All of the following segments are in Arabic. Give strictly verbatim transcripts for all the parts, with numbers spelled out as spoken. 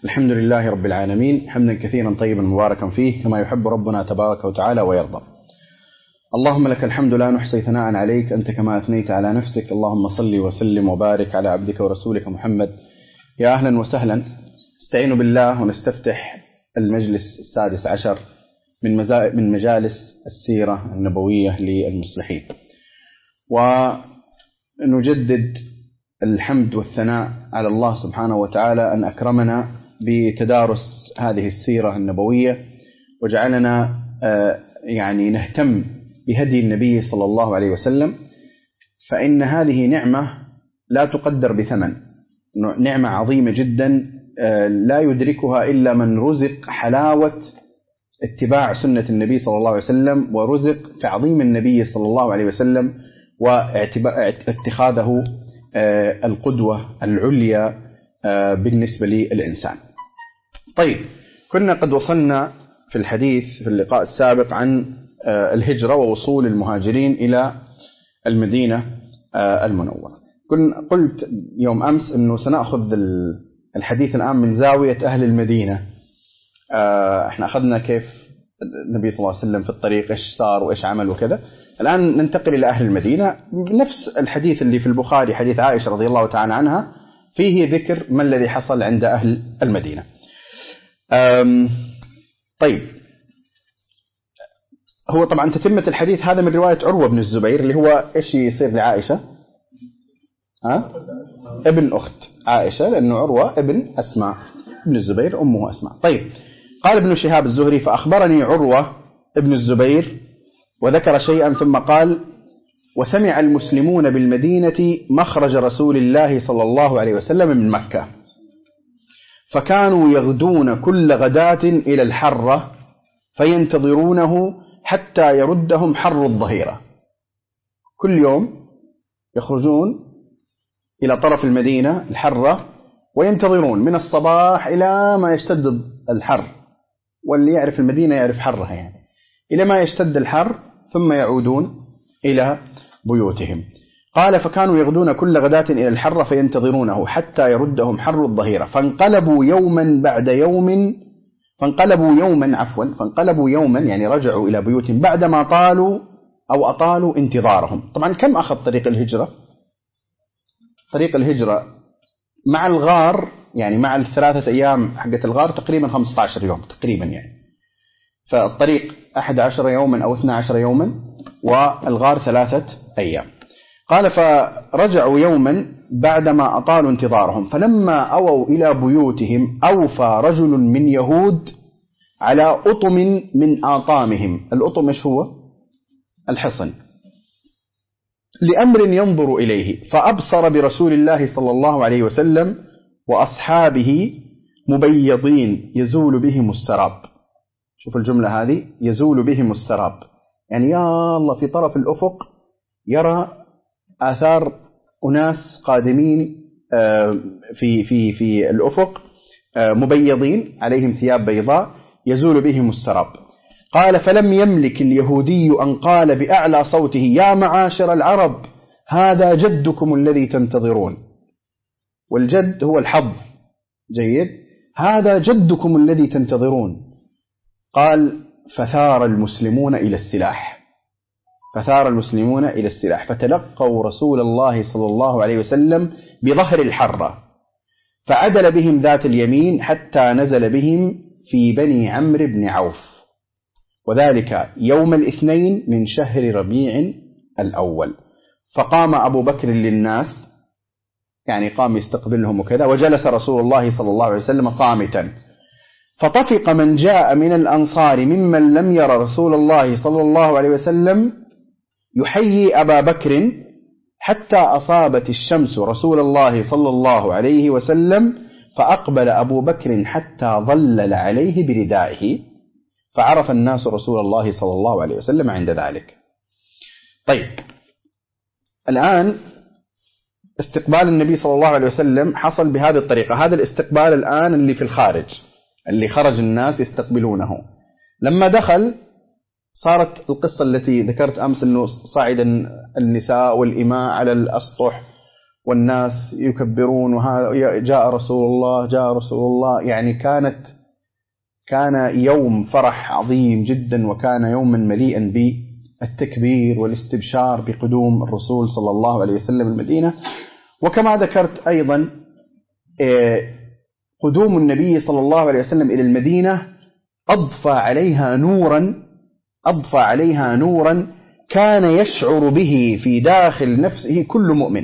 الحمد لله رب العالمين حمدا كثيرا طيبا مباركا فيه كما يحب ربنا تبارك وتعالى ويرضى. اللهم لك الحمد لا نحصي ثناء عليك أنت كما أثنيت على نفسك. اللهم صل وسلم وبارك على عبدك ورسولك محمد. يا أهلا وسهلا. استعينوا بالله ونستفتح المجلس السادس عشر من من مجالس السيرة النبوية للمصلحين، ونجدد الحمد والثناء على الله سبحانه وتعالى أن أكرمنا بتدارس هذه السيرة النبوية وجعلنا يعني نهتم بهدي النبي صلى الله عليه وسلم، فإن هذه نعمة لا تقدر بثمن، نعمة عظيمة جدا لا يدركها إلا من رزق حلاوة اتباع سنة النبي صلى الله عليه وسلم ورزق تعظيم النبي صلى الله عليه وسلم واتخاذه القدوة العليا بالنسبة للإنسان. طيب، كنا قد وصلنا في الحديث في اللقاء السابق عن الهجرة ووصول المهاجرين إلى المدينة المنورة. قلت يوم أمس أنه سنأخذ الحديث الآن من زاوية أهل المدينة. احنا أخذنا كيف النبي صلى الله عليه وسلم في الطريق إيش صار وإيش عمل وكذا. الآن ننتقل إلى أهل المدينة بنفس الحديث اللي في البخاري، حديث عائشة رضي الله تعالى عنها، فيه ذكر ما الذي حصل عند أهل المدينة. طيب، هو طبعا تتمة الحديث هذا من رواية عروة بن الزبير اللي هو إيش يصير لعائشة؟ ها؟ ابن أخت عائشة، لأنه عروة ابن أسماء بن الزبير، أمه أسماء. طيب، قال ابن شهاب الزهري: فأخبرني عروة ابن الزبير وذكر شيئا ثم قال: وسمع المسلمون بالمدينة مخرج رسول الله صلى الله عليه وسلم من مكة، فكانوا يغدون كل غداة إلى الحرة فينتظرونه حتى يردهم حر الظهيرة. كل يوم يخرجون إلى طرف المدينة الحرة وينتظرون من الصباح إلى ما يشتد الحر، واللي يعرف المدينة يعرف حرها يعني، إلى ما يشتد الحر ثم يعودون إلى بيوتهم. قال: فكانوا يغدون كل غداة إلى الحرة فينتظرونه حتى يردهم حر الظهيرة، فانقلبوا يوما بعد يوم فانقلبوا يوما عفوا فانقلبوا يوما يعني رجعوا إلى بيوتهم بعدما طالوا أو أطالوا انتظارهم. طبعا كم أخذ طريق الهجرة؟ طريق الهجرة مع الغار يعني مع الثلاثة أيام حقة الغار تقريبا خمسة عشر يوم تقريبا يعني، فالطريق أحد عشر يوما أو اثنا عشر يوما والغار ثلاثة أيام. قال: فرجعوا يوما بعدما أطالوا انتظارهم، فلما أووا إلى بيوتهم أوفى رجل من يهود على أطم من آطامهم. الأطم إيش هو؟ الحصن، لأمر ينظر إليه، فأبصر برسول الله صلى الله عليه وسلم وأصحابه مبيضين يزول بهم السراب. شوف الجملة هذه، يزول بهم السراب، يعني يا الله في طرف الأفق يرى آثار أناس قادمين في في في الأفق مبيضين عليهم ثياب بيضاء يزول بهم السراب. قال: فلم يملك اليهودي أن قال بأعلى صوته: يا معاشر العرب، هذا جدكم الذي تنتظرون. والجد هو الحظ، جيد، هذا جدكم الذي تنتظرون. قال: فثار المسلمون إلى السلاح فثار المسلمون إلى السلاح فتلقوا رسول الله صلى الله عليه وسلم بظهر الحرة، فعدل بهم ذات اليمين حتى نزل بهم في بني عمرو بن عوف، وذلك يوم الاثنين من شهر ربيع الأول. فقام أبو بكر للناس، يعني قام يستقبلهم وكذا، وجلس رسول الله صلى الله عليه وسلم صامتا، فطفق من جاء من الأنصار ممن لم ير رسول الله صلى الله عليه وسلم يحيي أبا بكر حتى أصابت الشمس رسول الله صلى الله عليه وسلم، فأقبل أبو بكر حتى ظلل عليه بردائه، فعرف الناس رسول الله صلى الله عليه وسلم عند ذلك. طيب، الآن استقبال النبي صلى الله عليه وسلم حصل بهذه الطريقة. هذا الاستقبال الآن اللي في الخارج، اللي خرج الناس يستقبلونه. لما دخل صارت القصة التي ذكرت أمس، أنه صعد النساء والإماء على الأسطح والناس يكبرون وهذا جاء رسول الله جاء رسول الله، يعني كانت كان يوم فرح عظيم جدا، وكان يوما مليئا بالتكبير والاستبشار بقدوم الرسول صلى الله عليه وسلم المدينة. وكما ذكرت أيضا قدوم النبي صلى الله عليه وسلم إلى المدينة أضفى عليها نورا أضفى عليها نورا كان يشعر به في داخل نفسه كل مؤمن.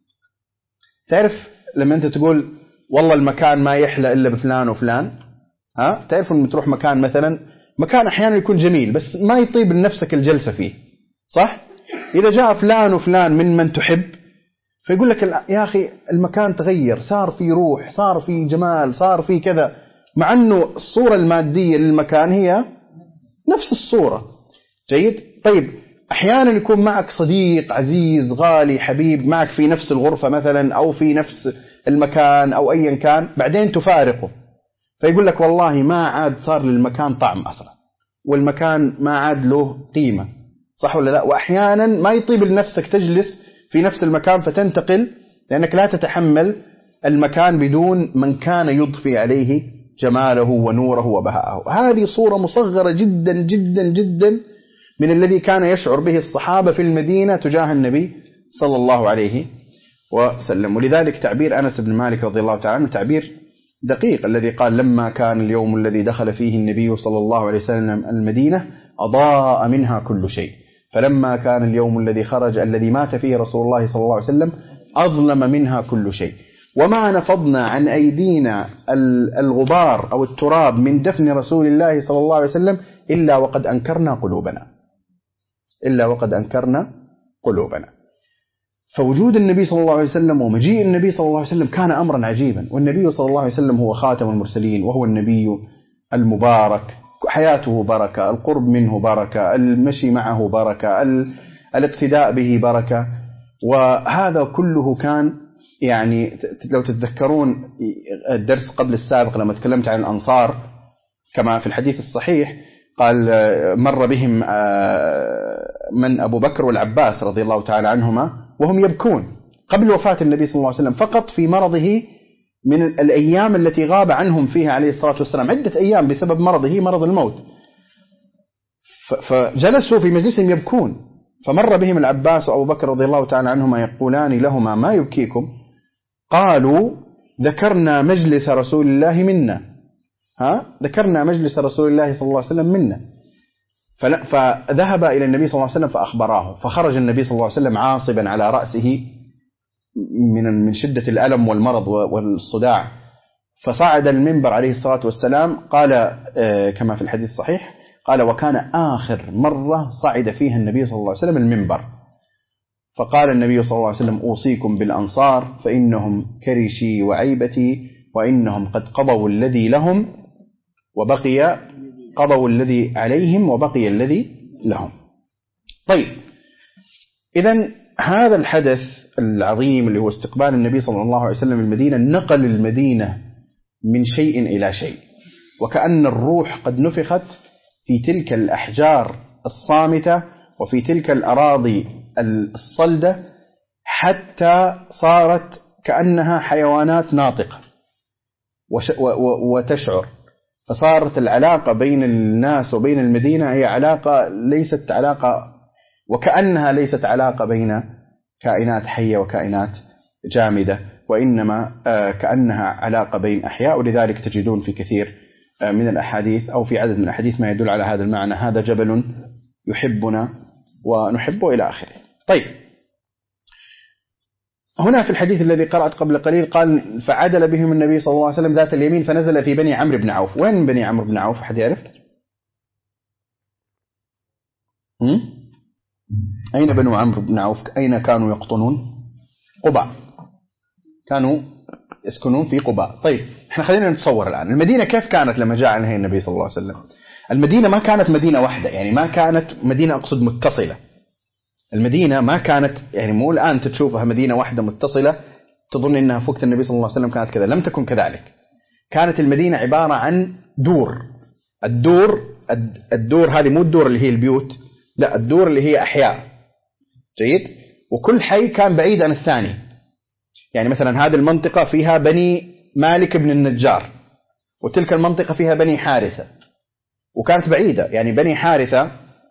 تعرف لما أنت تقول والله المكان ما يحلى إلا بفلان وفلان، ها تعرف أن تروح مكان مثلا مكان أحيانا يكون جميل بس ما يطيب لنفسك الجلسة فيه، صح؟ إذا جاء فلان وفلان من من تحب فيقول لك يا أخي المكان تغير، صار في روح، صار في جمال، صار في كذا، مع أنه الصورة المادية للمكان هي نفس الصورة. جيد؟ طيب أحيانا يكون معك صديق عزيز غالي حبيب معك في نفس الغرفة مثلا أو في نفس المكان أو أيا كان، بعدين تفارقه فيقول لك والله ما عاد صار للمكان طعم أصلا، والمكان ما عاد له قيمة، صح ولا لا؟ وأحيانا ما يطيب لنفسك تجلس في نفس المكان فتنتقل، لأنك لا تتحمل المكان بدون من كان يضفي عليه جماله ونوره وبهاءه. هذه صورة مصغرة جدا جدا جدا من الذي كان يشعر به الصحابة في المدينة تجاه النبي صلى الله عليه وسلم. ولذلك تعبير أنس بن مالك رضي الله تعالى عنه تعبير دقيق، الذي قال لما كان اليوم الذي دخل فيه النبي صلى الله عليه وسلم المدينة أضاء منها كل شيء، فلما كان اليوم الذي خرج الذي مات فيه رسول الله صلى الله عليه وسلم أظلم منها كل شيء، وما نفضنا عن أيدينا الغبار أو التراب من دفن رسول الله صلى الله عليه وسلم إلا وقد أنكرنا قلوبنا إلا وقد أنكرنا قلوبنا. فوجود النبي صلى الله عليه وسلم ومجيء النبي صلى الله عليه وسلم كان أمرا عجيبا، والنبي صلى الله عليه وسلم هو خاتم المرسلين وهو النبي المبارك، حياته بركة، القرب منه بركة، المشي معه بركة، الاقتداء به بركة. وهذا كله كان يعني لو تتذكرون الدرس قبل السابق لما تكلمت عن الأنصار كما في الحديث الصحيح قال مر بهم من أبو بكر والعباس رضي الله تعالى عنهما وهم يبكون قبل وفاة النبي صلى الله عليه وسلم، فقط في مرضه من الأيام التي غاب عنهم فيها عليه الصلاة والسلام عدة أيام بسبب مرضه مرض الموت، فجلسوا في مجلسهم يبكون، فمر بهم العباس وأبو بكر رضي الله تعالى عنهما يقولان لهما ما يبكيكم؟ قالوا ذكرنا مجلس رسول الله منا ها ذكرنا مجلس رسول الله صلى الله عليه وسلم منا. فذهب إلى النبي صلى الله عليه وسلم فأخبراه، فخرج النبي صلى الله عليه وسلم عاصبا على رأسه من من شدة الألم والمرض والصداع، فصعد المنبر عليه الصلاة والسلام قال كما في الحديث الصحيح قال وكان آخر مرة صعد فيها النبي صلى الله عليه وسلم المنبر، فقال النبي صلى الله عليه وسلم أوصيكم بالأنصار فإنهم كرشي وعيبتي وإنهم قد قضوا الذي لهم وبقي قضوا الذي عليهم وبقي الذي لهم. طيب إذن هذا الحدث العظيم اللي هو استقبال النبي صلى الله عليه وسلم المدينة نقل المدينة من شيء إلى شيء، وكأن الروح قد نفخت في تلك الأحجار الصامتة وفي تلك الأراضي الصلدة حتى صارت كأنها حيوانات ناطقة وتشعر، فصارت العلاقة بين الناس وبين المدينة هي علاقة ليست علاقة وكأنها ليست علاقة بين كائنات حية وكائنات جامدة، وإنما كأنها علاقة بين أحياء. ولذلك تجدون في كثير من الأحاديث أو في عدد من الأحاديث ما يدل على هذا المعنى، هذا جبل يحبنا ونحبه إلى آخره. طيب هنا في الحديث الذي قرأت قبل قليل قال فعدل بهم النبي صلى الله عليه وسلم ذات اليمين فنزل في بني عمرو بن عوف. وين بني عمرو بن عوف؟ أحد يعرف؟ هم؟ أين بنو عمرو بن عوف؟ أين كانوا يقطنون؟ قباء، كانوا يسكنون في قباء. طيب احنا خلينا نتصور الآن المدينة كيف كانت لما جاء عنها النبي صلى الله عليه وسلم. المدينة ما كانت مدينة واحدة، يعني ما كانت مدينة أقصد متصلة، المدينة ما كانت يعني مو الآن تشوفها مدينة واحدة متصلة تظن إنها في وقت النبي صلى الله عليه وسلم كانت كذا، لم تكن كذلك. كانت المدينة عبارة عن دور، الدور الدور هذه مو الدور اللي هي البيوت، لا الدور اللي هي أحياء. جيد؟ وكل حي كان بعيد عن الثاني، يعني مثلا هذه المنطقة فيها بني مالك بن النجار، وتلك المنطقة فيها بني حارثة، وكانت بعيدة. يعني بني حارثة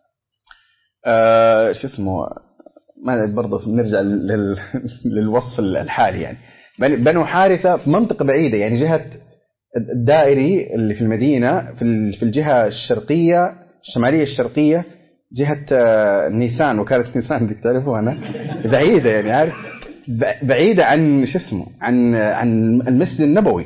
آه شو اسمه، ما برضه نرجع لل... للوصف الحالي. يعني بنو حارثة في منطقة بعيدة، يعني جهة الدائري اللي في المدينة في الجهة الشرقية الشمالية الشرقية، جهة نيسان، وكالة نيسان دي تعرفوها أنا، بعيدة يعني عارف، بعيدة عن شو اسمه عن عن المسجد النبوي،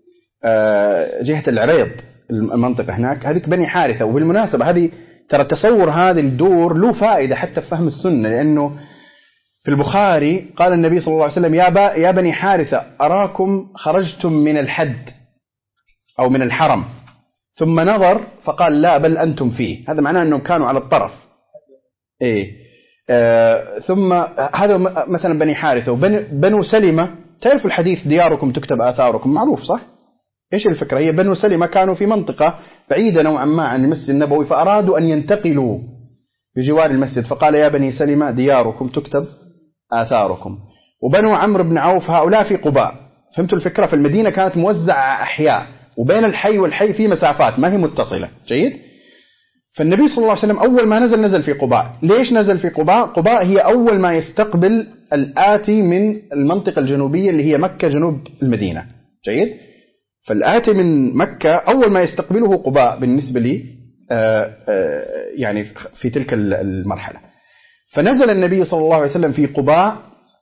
جهة العريض المنطقة هناك، هذيك بني حارثة. وبالمناسبة هذه ترى تصور هذه الدور له فائدة حتى في فهم السنة، لأنه في البخاري قال النبي صلى الله عليه وسلم يا, با يا بني حارثة أراكم خرجتم من الحد أو من الحرم، ثم نظر فقال لا بل أنتم فيه. هذا معناه أنهم كانوا على الطرف. إيه آه ثم هذا مثلا بني حارثة. وبنو سلمة تعرفوا الحديث دياركم تكتب آثاركم، معروف صح؟ إيش الفكرة؟ هي بنو سلمة كانوا في منطقة بعيدة نوعا ما عن المسجد النبوي، فأرادوا أن ينتقلوا بجوار المسجد، فقال يا بني سلمة دياركم تكتب آثاركم. وبنو عمرو بن عوف هؤلاء في قباء. فهمتوا الفكرة؟ في المدينة كانت موزعة أحياء، وبين الحي والحي في مسافات ما هي متصلة. جيد. فالنبي صلى الله عليه وسلم أول ما نزل نزل في قباء. ليش نزل في قباء؟ قباء هي أول ما يستقبل الآتي من المنطقة الجنوبية اللي هي مكة جنوب المدينة. جيد. فالآتي من مكة أول ما يستقبله قباء بالنسبة لي آآ آآ يعني في تلك المرحلة. فنزل النبي صلى الله عليه وسلم في قباء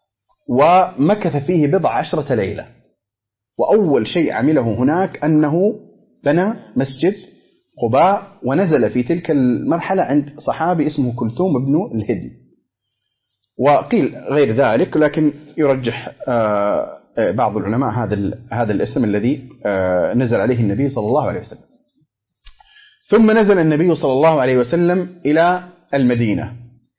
ومكث فيه بضع عشرة ليلة. وأول شيء عمله هناك أنه بنى مسجد قباء، ونزل في تلك المرحلة عند صحابي اسمه كلثوم بن الهدي، وقيل غير ذلك، لكن يرجح بعض العلماء هذا هذا الاسم الذي نزل عليه النبي صلى الله عليه وسلم. ثم نزل النبي صلى الله عليه وسلم إلى المدينة.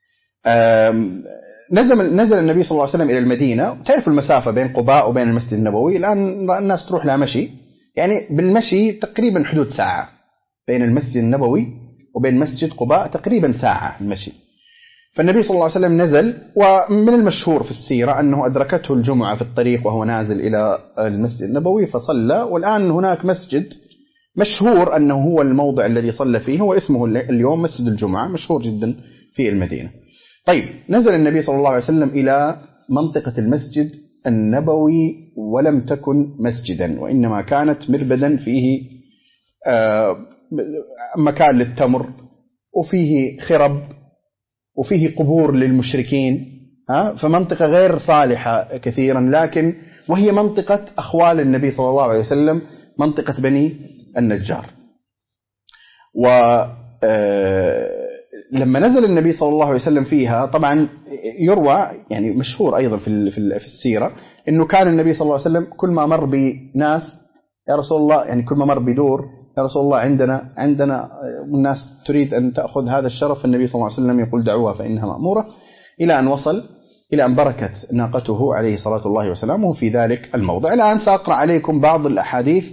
نزل نزل النبي صلى الله عليه وسلم إلى المدينة. تعرف المسافة بين قباء وبين المسجد النبوي الآن الناس تروح لها مشي، يعني بالمشي تقريبا حدود ساعة بين المسجد النبوي وبين مسجد قباء، تقريبا ساعة المشي. فالنبي صلى الله عليه وسلم نزل، ومن المشهور في السيرة أنه أدركته الجمعة في الطريق وهو نازل إلى المسجد النبوي فصلى. والآن هناك مسجد مشهور أنه هو الموضع الذي صلى فيه، هو اسمه اليوم مسجد الجمعة، مشهور جدا في المدينة. طيب، نزل النبي صلى الله عليه وسلم إلى منطقة المسجد النبوي، ولم تكن مسجدا، وإنما كانت مربدا فيه مكان للتمر، وفيه خرب، وفيه قبور للمشركين، فمنطقة غير صالحة كثيرا، لكن وهي منطقة أخوال النبي صلى الله عليه وسلم، منطقة بني النجار. ولما نزل النبي صلى الله عليه وسلم فيها، طبعا يروى يعني مشهور أيضا في في السيرة أنه كان النبي صلى الله عليه وسلم كل ما مر بناس يا رسول الله، يعني كل ما مر بدور يا رسول الله عندنا عندنا الناس تريد أن تأخذ هذا الشرف، النبي صلى الله عليه وسلم يقول دعوها فإنها مأمورة، إلى أن وصل إلى أن بركت ناقته عليه صلاة الله وسلامه في ذلك الموضع. الآن سأقرأ عليكم بعض الأحاديث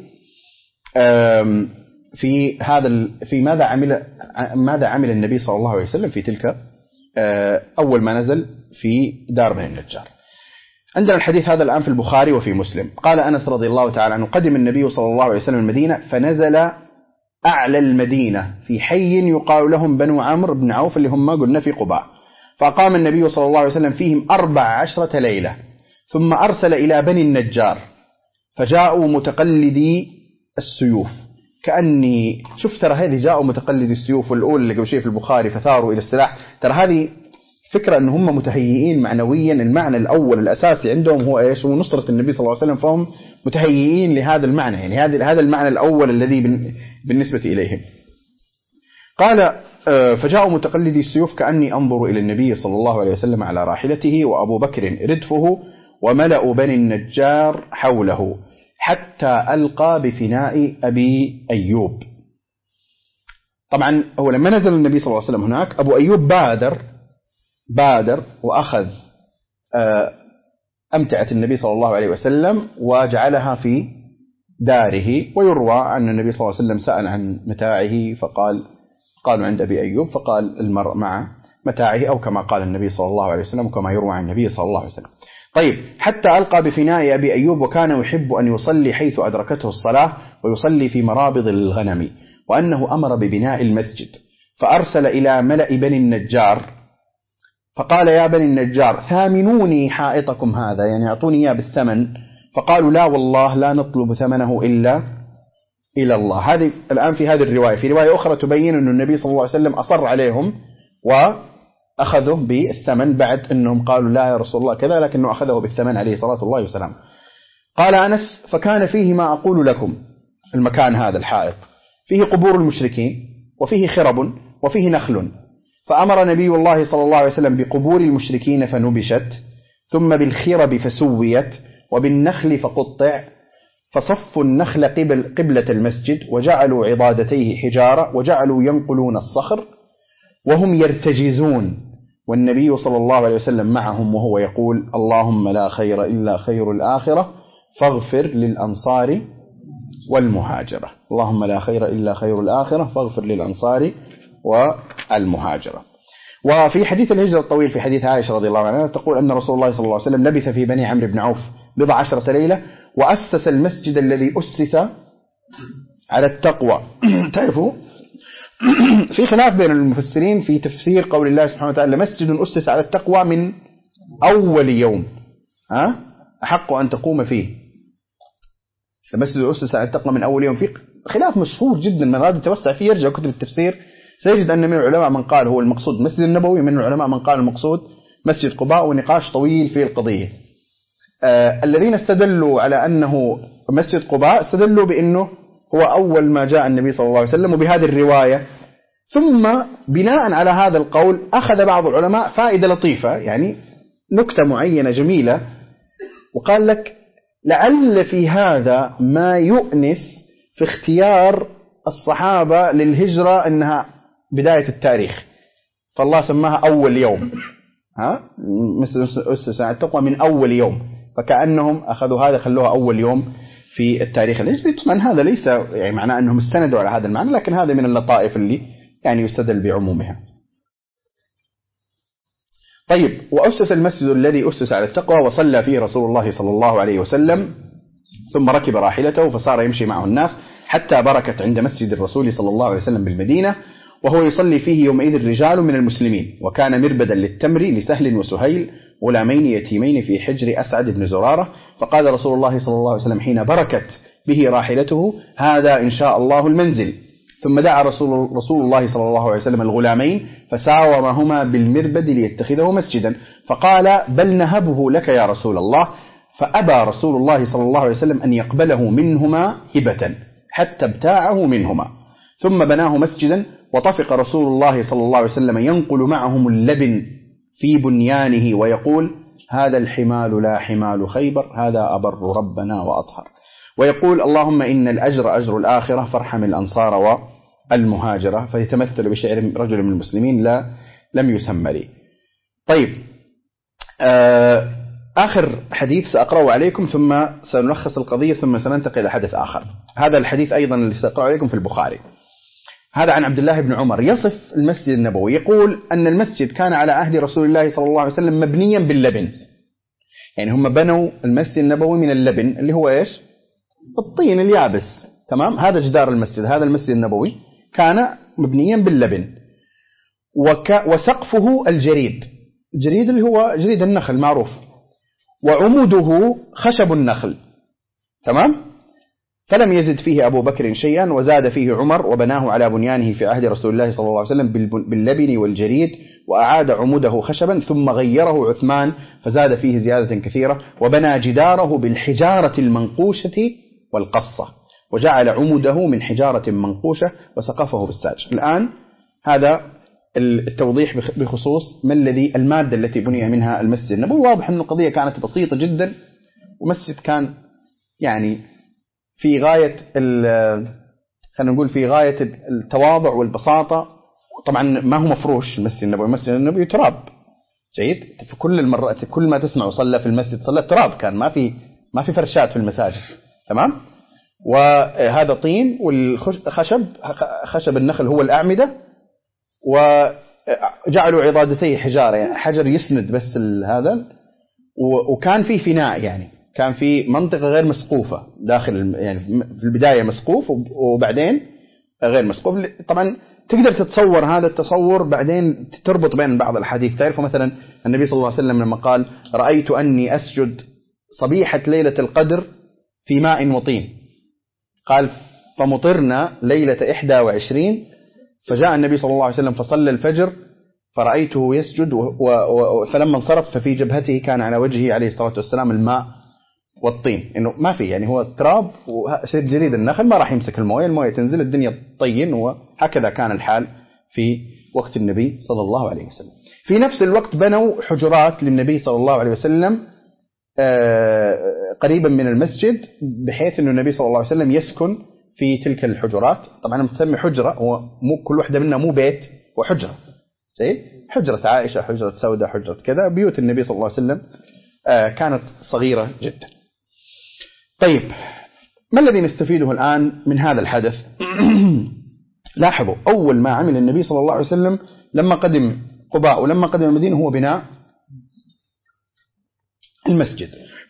في هذا في ماذا عمل ماذا عمل النبي صلى الله عليه وسلم في تلك أول ما نزل في دار بني النجار. عندنا الحديث هذا الآن في البخاري وفي مسلم. قال أنس رضي الله تعالى عنه: قدم النبي صلى الله عليه وسلم المدينة، فنزل أعلى المدينة في حي يقال لهم بنو عمرو بن عوف، اللي هم قلنا في قباء. فأقام النبي صلى الله عليه وسلم فيهم أربع عشرة ليلة، ثم أرسل إلى بني النجار فجاءوا متقلدي السيوف. كأني شفت ترى هذه جاءوا متقلدي السيوف، والأول اللي قبل شيء في البخاري فثاروا إلى السلاح. ترى هذه فكرة أن هم متهيئين معنويا. المعنى الأول الأساسي عندهم هو إيش؟ هو نصرة النبي صلى الله عليه وسلم، فهم متهيئين لهذا المعنى، يعني هذا هذا المعنى الأول الذي بالنسبة إليهم. قال: فجاءوا متقلدي السيوف كأني أنظر إلى النبي صلى الله عليه وسلم على راحلته، وأبو بكر ردفه، وملأ بني النجار حوله، حتى ألقى بفناء أبي أيوب. طبعا هو لما نزل النبي صلى الله عليه وسلم هناك، أبو أيوب بادر بادر وأخذ أمتعة النبي صلى الله عليه وسلم وجعلها في داره. ويروى أن النبي صلى الله عليه وسلم سأل عن متاعه، فقال قالوا عند أبي أيوب، فقال المرء معه متاعه، أو كما قال النبي صلى الله عليه وسلم وكما يروى عن النبي صلى الله عليه وسلم. طيب، حتى ألقى بفناء أبي أيوب وكان يحب أن يصلي حيث أدركته الصلاة ويصلي في مرابض الغنم، وأنه أمر ببناء المسجد، فأرسل إلى ملأ بني النجار فقال يا بني النجار ثامنوني حائطكم هذا، يعني أعطوني إياه بالثمن. فقالوا لا والله لا نطلب ثمنه إلا إلى الله. هذه الآن في هذه الرواية. في رواية أخرى تبين أن النبي صلى الله عليه وسلم أصر عليهم وأخذه بالثمن بعد أنهم قالوا لا يا رسول الله كذا، لكنه أخذه بالثمن عليه صلاة الله وسلام. قال أنس فكان فيه ما أقول لكم، المكان هذا الحائط فيه قبور المشركين وفيه خرب وفيه نخل، فأمر نبي الله صلى الله عليه وسلم بقبور المشركين فنبشت، ثم بالخرب فسويت، وبالنخل فقطع، فصفوا النخل قبل قبلة المسجد وجعلوا عضادتيه حجارة وجعلوا ينقلون الصخر وهم يرتجزون، والنبي صلى الله عليه وسلم معهم وهو يقول اللهم لا خير إلا خير الآخرة فاغفر للأنصار والمهاجرة. اللهم لا خير إلا خير الآخرة فاغفر للأنصار والمهاجرة. وفي حديث الهجرة الطويل في حديث عائشة رضي الله عنها تقول أن رسول الله صلى الله عليه وسلم لبث في بني عمرو بن عوف بضع عشرة ليلة وأسس المسجد الذي أسس على التقوى. تعرفوا في خلاف بين المفسرين في تفسير قول الله سبحانه وتعالى مسجد أسس على التقوى من أول يوم، ها أحق أن تقوم فيه. المسجد أسس على التقوى من أول يوم، في خلاف مشهور جدا، من أراد يتوسع فيه يرجع كتب التفسير سيجد أن من العلماء من قال هو المقصود المسجد النبوي، من العلماء من قال المقصود مسجد قباء، ونقاش طويل في القضية. آه الذين استدلوا على أنه مسجد قباء استدلوا بأنه هو أول ما جاء النبي صلى الله عليه وسلم وبهذه الرواية. ثم بناء على هذا القول أخذ بعض العلماء فائدة لطيفة، يعني نكتة معينة جميلة، وقال لك لعل في هذا ما يؤنس في اختيار الصحابة للهجرة أنها بداية التاريخ، فالله سماها أول يوم، ها مثل أسس على التقوى من أول يوم، فكأنهم أخذوا هذا خلوها أول يوم في التاريخ الهجري. طبعا هذا ليس يعني معناه أنهم استندوا على هذا المعنى، لكن هذا من اللطائف اللي يعني يستدل بعمومها. طيب، وأسس المسجد الذي أسس على التقوى وصلى فيه رسول الله صلى الله عليه وسلم، ثم ركب راحلته فصار يمشي معه الناس حتى بركت عند مسجد الرسول صلى الله عليه وسلم بالمدينة، وهو يصلي فيه يومئذ رجال من المسلمين، وكان مربدا للتمر لسهل وسهيل غلامين يتيمين في حجر أسعد بن زرارة. فقال رسول الله صلى الله عليه وسلم حين بركت به راحلته هذا إن شاء الله المنزل. ثم دعا رسول, رسول الله صلى الله عليه وسلم الغلامين فساورهما بالمربد ليتخذه مسجدا، فقال بل نهبه لك يا رسول الله، فأبى رسول الله صلى الله عليه وسلم أن يقبله منهما هبة حتى ابتاعه منهما، ثم بناه مسجدا. وطفق رسول الله صلى الله عليه وسلم ينقل معهم اللبن في بنيانه ويقول هذا الحمال لا حمال خيبر، هذا أبر ربنا وأطهر، ويقول اللهم إن الأجر أجر الآخرة فارحم الأنصار والمهاجرة، فيتمثل بشعر رجل من المسلمين لا لم يسمى لي. طيب، آخر حديث سأقرأه عليكم ثم سنلخص القضية ثم سننتقل إلى حدث آخر. هذا الحديث أيضا اللي سأقرأه عليكم في البخاري، هذا عن عبد الله بن عمر يصف المسجد النبوي، يقول أن المسجد كان على عهد رسول الله صلى الله عليه وسلم مبنيا باللبن، يعني هم بنوا المسجد النبوي من اللبن اللي هو إيش؟ الطين اليابس، تمام؟ هذا جدار المسجد، هذا المسجد النبوي كان مبنيا باللبن، وك وسقفه الجريد، الجريد اللي هو جريد النخل معروف، وعموده خشب النخل، تمام؟ فلم يزد فيه أبو بكر شيئا وزاد فيه عمر وبناه على بنيانه في عهد رسول الله صلى الله عليه وسلم باللبن والجريد، وأعاد عموده خشبا، ثم غيره عثمان فزاد فيه زيادة كثيرة، وبنى جداره بالحجارة المنقوشة والقصة، وجعل عموده من حجارة منقوشة وسقفه بالساج. الآن هذا التوضيح بخصوص ما الذي المادة التي بني منها المسجد النبوي. واضح أن القضية كانت بسيطة جدا، ومسجد كان يعني في غاية خلينا نقول في غاية التواضع والبساطة. طبعا ما هو مفروش المسجد النبوي، المسجد النبوي تراب، جيد، في كل المرات كل ما تسمع صلى في المسجد صلى تراب، كان ما في ما في فرشات في المساجد، تمام؟ وهذا طين، والخشب خشب النخل هو الأعمدة، جعلوا عضادتي حجارة، يعني حجر يسند بس هذا، وكان في فناء، يعني كان في منطقة غير مسقوفة داخل، يعني في البداية مسقوف وبعدين غير مسقوف. طبعا تقدر تتصور هذا التصور، بعدين تربط بين بعض الحديث. تعرفوا مثلا النبي صلى الله عليه وسلم لما قال رأيت أني أسجد صبيحة ليلة القدر في ماء وطين، قال فمطرنا ليلة إحدى وعشرين، فجاء النبي صلى الله عليه وسلم فصلى الفجر فرأيته يسجد، فلما انصرف ففي جبهته كان على وجهه عليه الصلاة والسلام الماء والطين، إنه ما في، يعني هو تراب وشيء جديد النخل ما راح يمسك المويه، المويه تنزل الدنيا طين، وهكذا كان الحال في وقت النبي صلى الله عليه وسلم. في نفس الوقت بنوا حجرات للنبي صلى الله عليه وسلم قريبا من المسجد، بحيث أن النبي صلى الله عليه وسلم يسكن في تلك الحجرات. طبعا تسمي حجرة، هو مو كل واحدة منها مو بيت وحجرة، زي حجرة عائشة، حجرة سودة، حجرة كذا. بيوت النبي صلى الله عليه وسلم كانت صغيرة جدا. طيب، ما الذي نستفيده الآن من هذا الحدث؟ لاحظوا أول ما عمل النبي صلى الله عليه وسلم لما قدم قباء ولما قدم المدينة هو بناء المسجد.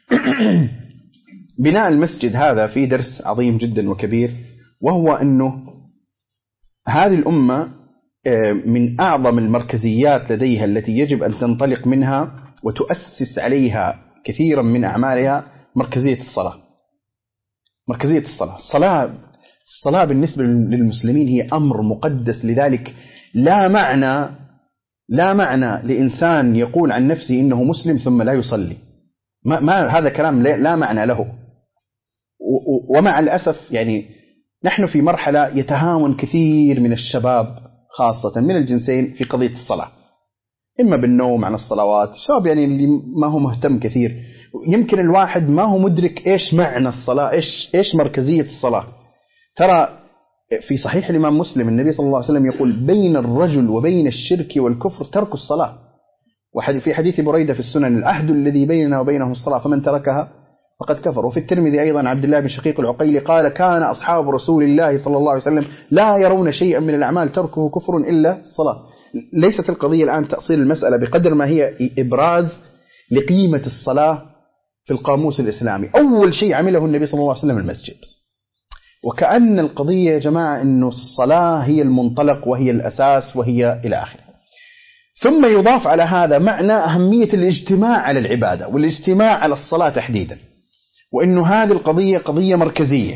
بناء المسجد هذا فيه درس عظيم جدا وكبير، وهو أنه هذه الأمة من أعظم المركزيات لديها التي يجب أن تنطلق منها وتؤسس عليها كثيرا من أعمالها مركزية الصلاة. مركزية الصلاة الصلاة الصلاة بالنسبة للمسلمين هي أمر مقدس، لذلك لا معنى لا معنى لإنسان يقول عن نفسه إنه مسلم ثم لا يصلي، ما, ما هذا كلام لا معنى له. ومع الأسف يعني نحن في مرحلة يتهاون كثير من الشباب خاصة من الجنسين في قضية الصلاة، إما بالنوم عن الصلوات. الشباب يعني اللي ما هو مهتم كثير، يمكن الواحد ما هو مدرك إيش معنى الصلاة، إيش إيش مركزية الصلاة. ترى في صحيح الإمام مسلم النبي صلى الله عليه وسلم يقول بين الرجل وبين الشرك والكفر ترك الصلاة. وفي حديث بريدة في السنن العهد الذي بيننا وبينهم الصلاة فمن تركها فقد كفر. وفي الترمذي أيضا عبد الله بن شقيق العقيلي قال كان أصحاب رسول الله صلى الله عليه وسلم لا يرون شيئا من الأعمال تركه كفر إلا الصلاة. ليست القضية الآن تأصيل المسألة بقدر ما هي إبراز لقيمة الصلاة في القاموس الإسلامي. أول شيء عمله النبي صلى الله عليه وسلم المسجد، وكأن القضية يا جماعة أنه الصلاة هي المنطلق وهي الأساس وهي إلى آخره. ثم يضاف على هذا معنى أهمية الاجتماع على العبادة والاجتماع على الصلاة تحديدا، وأنه هذه القضية قضية مركزية.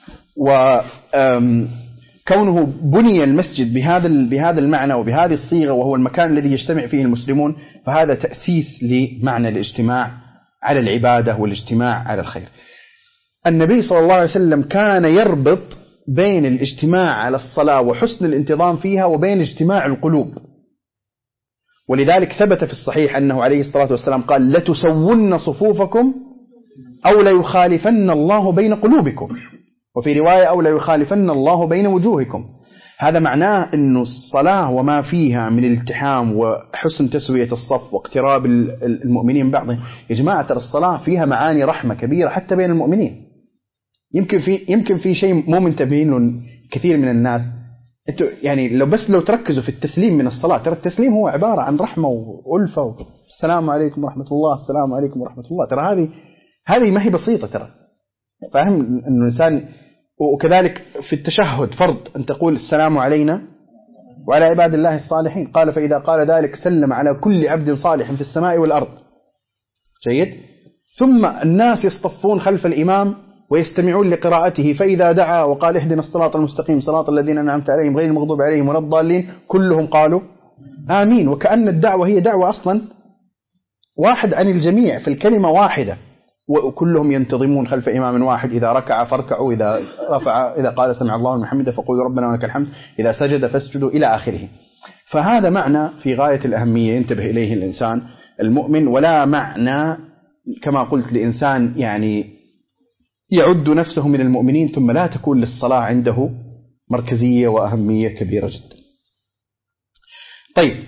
وكونه بني المسجد بهذا بهذا المعنى وبهذه الصيغة، وهو المكان الذي يجتمع فيه المسلمون، فهذا تأسيس لمعنى الاجتماع على العبادة والاجتماع على الخير. النبي صلى الله عليه وسلم كان يربط بين الاجتماع على الصلاة وحسن الانتظام فيها وبين اجتماع القلوب، ولذلك ثبت في الصحيح أنه عليه الصلاة والسلام قال لتسون صفوفكم أو لا يخالفن الله بين قلوبكم، وفي رواية أو لا يخالفن الله بين وجوهكم. هذا معناه أن الصلاة وما فيها من الالتحام وحسن تسوية الصف واقتراب المؤمنين بعضهم، يا جماعة الصلاة فيها معاني رحمة كبيرة حتى بين المؤمنين. يمكن في يمكن في شيء مو منتبهين له كثير من الناس. انتوا يعني لو بس لو تركزوا في التسليم من الصلاة، ترى التسليم هو عبارة عن رحمة وألفة، السلام عليكم ورحمة الله، السلام عليكم ورحمة الله. ترى هذه هذه ما هي بسيطة، ترى فاهم إنه الإنسان. وكذلك في التشهد فرض أن تقول السلام علينا وعلى عباد الله الصالحين، قال فإذا قال ذلك سلم على كل عبد صالح في السماء والأرض. جيد. ثم الناس يصطفون خلف الإمام ويستمعون لقراءته، فإذا دعا وقال اهدنا الصراط المستقيم صراط الذين أنعمت عليهم غير المغضوب عليهم ولا الضالين، كلهم قالوا آمين. وكأن الدعوة هي دعوة أصلا واحد عن الجميع في الكلمة واحدة، وكلهم ينتظمون خلف إمام واحد. إذا ركع فاركعوا، إذا رفع إذا قال سمع الله لمن حمده فقولوا ربنا ولك الحمد، إذا سجد فاسجدوا إلى آخره. فهذا معنى في غاية الأهمية ينتبه إليه الإنسان المؤمن، ولا معنى كما قلت لإنسان يعني يعد نفسه من المؤمنين ثم لا تكون للصلاة عنده مركزية وأهمية كبيرة جدا. طيب،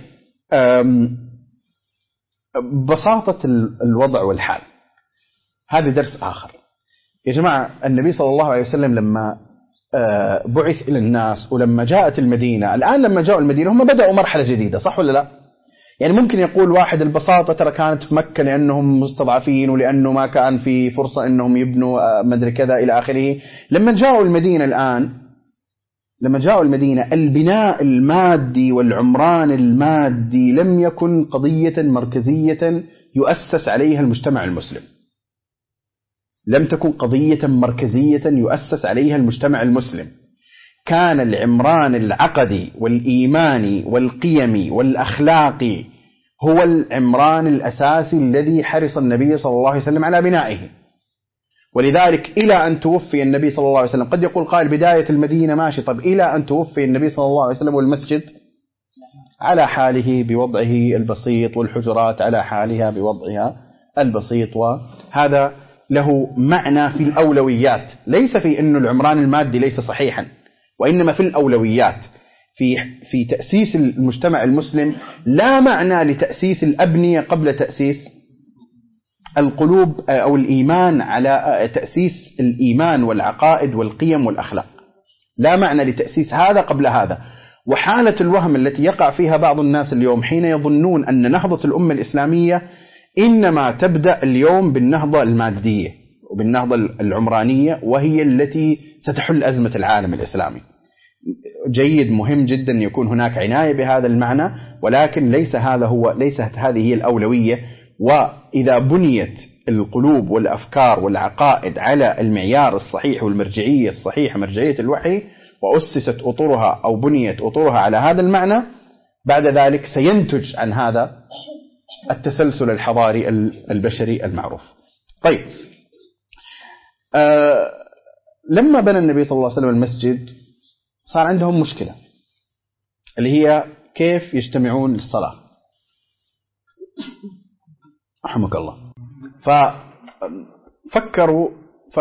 بساطة الوضع والحال هذا درس آخر يا جماعة. النبي صلى الله عليه وسلم لما بعث إلى الناس ولما جاءت المدينة. الآن لما جاءوا المدينة هم بدأوا مرحلة جديدة، صح ولا لا؟ يعني ممكن يقول واحد البساطة ترى كانت في مكة لأنهم مستضعفين ولأنه ما كان في فرصة أنهم يبنوا مدري كذا إلى آخره. لما جاءوا المدينة الآن لما جاءوا المدينة البناء المادي والعمران المادي لم يكن قضية مركزية يؤسس عليها المجتمع المسلم، لم تكن قضية مركزية يؤسس عليها المجتمع المسلم. كان العمران العقدي والإيماني والقيمي والأخلاقي هو العمران الأساسي الذي حرص النبي صلى الله عليه وسلم على بنائه. ولذلك إلى أن توفي النبي صلى الله عليه وسلم، قد يقول قائل بداية المدينة ماشي، طب إلى أن توفي النبي صلى الله عليه وسلم والمسجد على حاله بوضعه البسيط والحجرات على حالها بوضعها البسيط. وهذا له معنى في الأولويات، ليس في أن العمران المادي ليس صحيحا، وإنما في الأولويات. في في تأسيس المجتمع المسلم لا معنى لتأسيس الأبنية قبل تأسيس القلوب أو الإيمان، على تأسيس الإيمان والعقائد والقيم والأخلاق، لا معنى لتأسيس هذا قبل هذا. وحالة الوهم التي يقع فيها بعض الناس اليوم حين يظنون أن نهضة الأمة الإسلامية إنما تبدأ اليوم بالنهضة المادية وبالنهضة العمرانية، وهي التي ستحل أزمة العالم الإسلامي. جيد، مهم جدا يكون هناك عناية بهذا المعنى، ولكن ليس هذا هو ليست هذه هي الأولوية. وإذا بنيت القلوب والأفكار والعقائد على المعيار الصحيح والمرجعية الصحيحة، مرجعية الوحي، وأسست أطرها أو بنيت أطرها على هذا المعنى، بعد ذلك سينتج عن هذا التسلسل الحضاري البشري المعروف. طيب، آه لما بنى النبي صلى الله عليه وسلم المسجد صار عندهم مشكلة اللي هي كيف يجتمعون للصلاة. رحمك الله. ففكروا،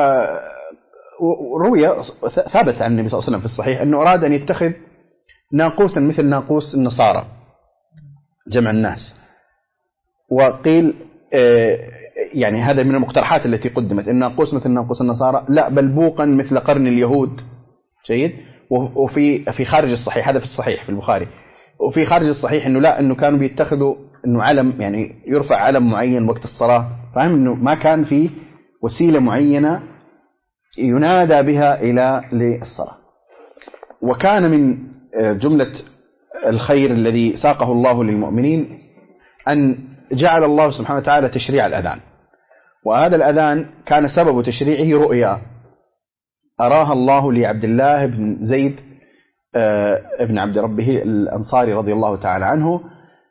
فروي ثابت عن النبي صلى الله عليه وسلم في الصحيح أنه أراد أن يتخذ ناقوسا مثل ناقوس النصارى، جمع الناس. وقيل يعني هذا من المقترحات التي قدمت، إن ناقوس مثل ناقوس النصارى لا، بل بوقا مثل قرن اليهود. جيد. وفي في خارج الصحيح، هذا في الصحيح في البخاري، وفي خارج الصحيح إنه لا، إنه كانوا بيتخذوا إنه علم، يعني يرفع علم معين وقت الصلاة، فهم إنه ما كان في وسيلة معينة ينادى بها إلى للصلاة. وكان من جملة الخير الذي ساقه الله للمؤمنين أن جعل الله سبحانه وتعالى تشريع الأذان. وهذا الأذان كان سبب تشريعه رؤيا أراها الله لعبد الله بن زيد ابن عبد ربه الأنصاري رضي الله تعالى عنه.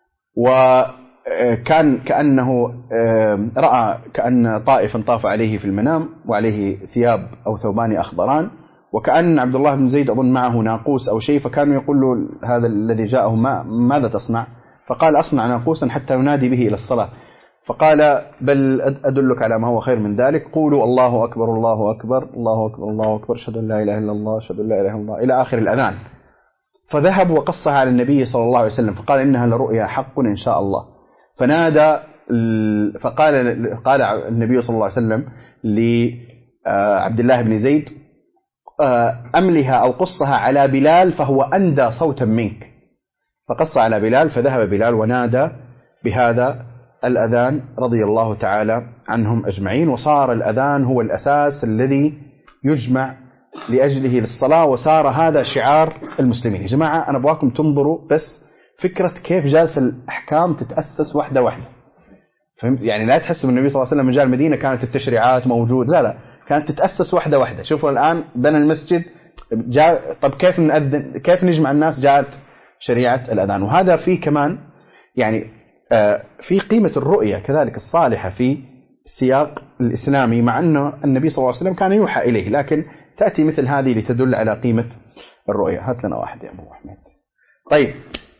وكان كأنه رأى كأن طائفا طاف عليه في المنام وعليه ثياب أو ثوبان أخضران، وكأن عبد الله بن زيد أظن معه ناقوس أو شيء، فكانوا يقول له هذا الذي جاءه ما ماذا تصنع؟ فقال أصنع ناقوسا حتى ينادي به إلى الصلاة. فقال بل أدلك على ما هو خير من ذلك، قولوا الله أكبر الله أكبر الله أكبر الله أكبر أشهد أن لا إله إلا الله أشهد أن لا إله إلا الله إلى آخر الأذان. فذهب وقصها على النبي صلى الله عليه وسلم، فقال إنها لرؤيا حق إن شاء الله. فنادى، فقال قال النبي صلى الله عليه وسلم لعبد الله بن زيد أملها أو قصها على بلال فهو أندى صوتا منك. فقص على بلال، فذهب بلال ونادى بهذا الأذان رضي الله تعالى عنهم أجمعين. وصار الأذان هو الأساس الذي يجمع لأجله للصلاة، وصار هذا شعار المسلمين. يا جماعة أنا أبغاكم تنظروا بس فكرة كيف جالس الأحكام تتأسس واحدة واحدة. فهمت؟ يعني لا تحسوا النبي صلى الله عليه وسلم جاء المدينة كانت التشريعات موجود، لا لا، كانت تتأسس واحدة واحدة. شوفوا الآن بنى المسجد، جاء طب كيف نأذن، كيف نجمع الناس، جاءت شريعة الأذان. وهذا فيه كمان يعني في قيمة الرؤية كذلك الصالحة في السياق الإسلامي، مع أنه النبي صلى الله عليه وسلم كان يوحى إليه، لكن تأتي مثل هذه لتدل على قيمة الرؤية. هات لنا واحد يا أبو أحمد. طيب،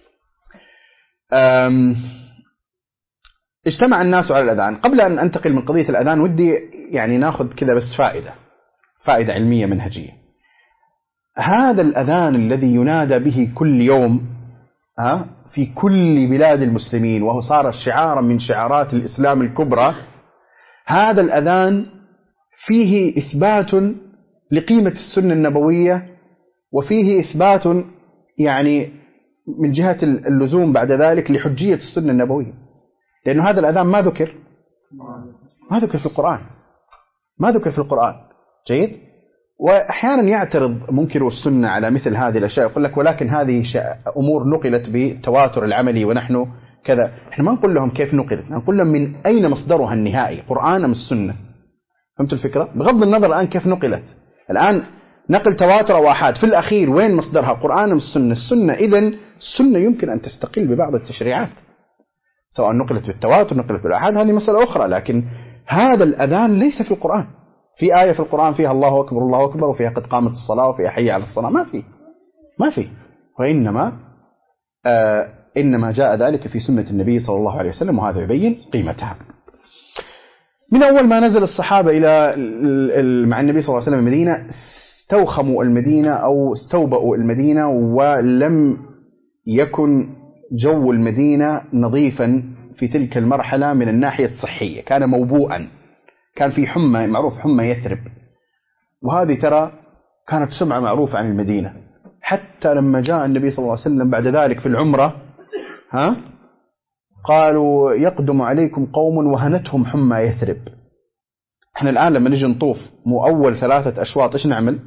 اجتمع الناس على الأذان. قبل أن أنتقل من قضية الأذان ودي يعني ناخذ كذا بس فائدة فائدة علمية منهجية. هذا الأذان الذي ينادى به كل يوم ها في كل بلاد المسلمين، وهو صار شعارا من شعارات الإسلام الكبرى، هذا الأذان فيه إثبات لقيمة السنة النبوية، وفيه إثبات يعني من جهة اللزوم بعد ذلك لحجية السنة النبوية، لأنه هذا الأذان ما ذكر ما ذكر في القرآن ما ذكر في القرآن جيد. وأحيانا يعترض منكر السنة على مثل هذه الأشياء، يقول لك ولكن هذه أمور نقلت بالتواتر العملي ونحن كذا. احنا ما نقول لهم كيف نقلت، نقول لهم من أين مصدرها النهائي، قرآن أم السنة. فهمت الفكرة؟ بغض النظر الآن كيف نقلت، الآن نقل تواتر أو آحاد، في الأخير وين مصدرها، قرآن أم السنة؟ السنة. إذن السنة يمكن أن تستقل ببعض التشريعات، سواء نقلت بالتواتر نقلت بالآحاد، هذه مسألة أخرى. لكن هذا الأذان ليس في القرآن. في آية في القرآن فيها الله أكبر الله أكبر، وفيها قد قامت الصلاة، وفيها حي على الصلاة؟ ما في ما في وإنما آه إنما جاء ذلك في سنة النبي صلى الله عليه وسلم، وهذا يبين قيمتها. من أول ما نزل الصحابة إلى مع النبي صلى الله عليه وسلم المدينة، استوخموا المدينة أو استوبأوا المدينة، ولم يكن جو المدينة نظيفا في تلك المرحلة من الناحية الصحية، كان موبوءا، كان في حمى، معروف حمى يثرب، وهذه ترى كانت سمعة معروفة عن المدينة. حتى لما جاء النبي صلى الله عليه وسلم بعد ذلك في العمرة ها قالوا يقدم عليكم قوم وهنتهم حمى يثرب. احنا الآن لما نجي نطوف مو أول ثلاثة أشواط إيش نعمل؟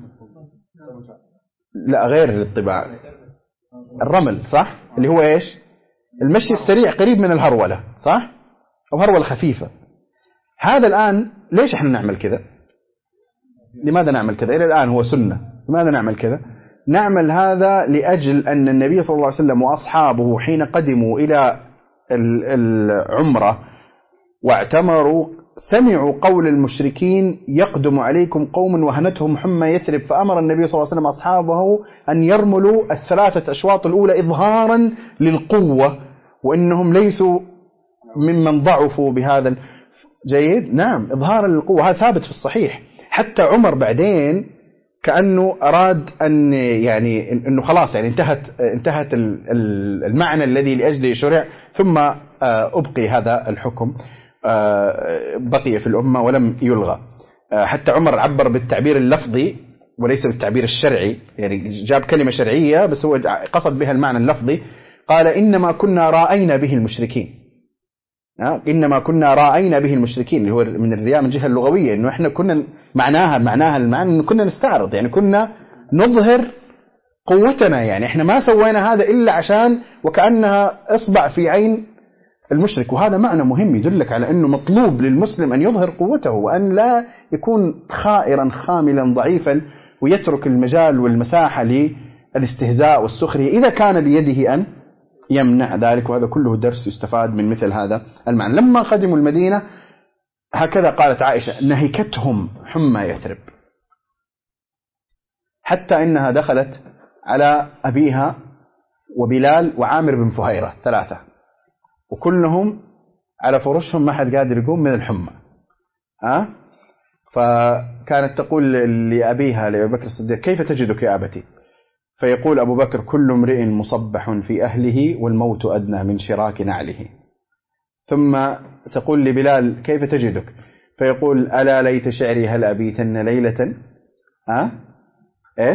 لا غير الطباع، الرمل، صح؟ اللي هو إيش؟ المشي السريع قريب من الهرولة، صح؟ أو هرولة خفيفة. هذا الآن ليش احنا نعمل كذا؟ لماذا نعمل كذا؟ إلى الآن هو سنة. لماذا نعمل كذا؟ نعمل هذا لأجل أن النبي صلى الله عليه وسلم وأصحابه حين قدموا إلى العمرة واعتمروا سمعوا قول المشركين يقدم عليكم قوم وهنتهم حمى يثرب، فأمر النبي صلى الله عليه وسلم أصحابه أن يرملوا الثلاثة أشواط الأولى إظهارا للقوة، وإنهم ليسوا ممن ضعفوا بهذا. جيد، نعم، إظهارا للقوة، هذا ثابت في الصحيح. حتى عمر بعدين كأنه أراد أن يعني أنه خلاص يعني انتهت انتهت المعنى الذي لأجله شرع، ثم أبقي هذا الحكم، بقي في الأمة ولم يلغى. حتى عمر عبر بالتعبير اللفظي وليس بالتعبير الشرعي، يعني جاب كلمة شرعية بس هو قصد بها المعنى اللفظي. قال إنما كنا رأينا به المشركين، إنما كنا رأينا به المشركين، اللي هو من الرياء من الجهة اللغوية، إنه إحنا كنا معناها معناها المعنى إنه كنا نستعرض، يعني كنا نظهر قوتنا، يعني إحنا ما سوينا هذا إلا عشان وكأنها إصبع في عين المشرك. وهذا معنى مهم يدلك على أنه مطلوب للمسلم أن يظهر قوته، وأن لا يكون خائرا خاملا ضعيفا ويترك المجال والمساحة للاستهزاء والسخرية إذا كان بيده أن يمنع ذلك. وهذا كله درس يستفاد من مثل هذا المعنى. لما قدموا المدينة هكذا قالت عائشة نهكتهم حمى يثرب، حتى إنها دخلت على أبيها وبلال وعامر بن فهيرة ثلاثة، وكلهم على فرشهم ما حد قادر يقوم من الحمى. ها؟ فكانت تقول لأبيها لأبي بكر الصديق كيف تجدك يا أبتي؟ فيقول أبو بكر كل امرئ مصبح في أهله والموت أدنى من شراك نعله. ثم تقول لبلال كيف تجدك؟ فيقول ألا ليت شعري هل أبيتن ليلة. ها؟ إيش؟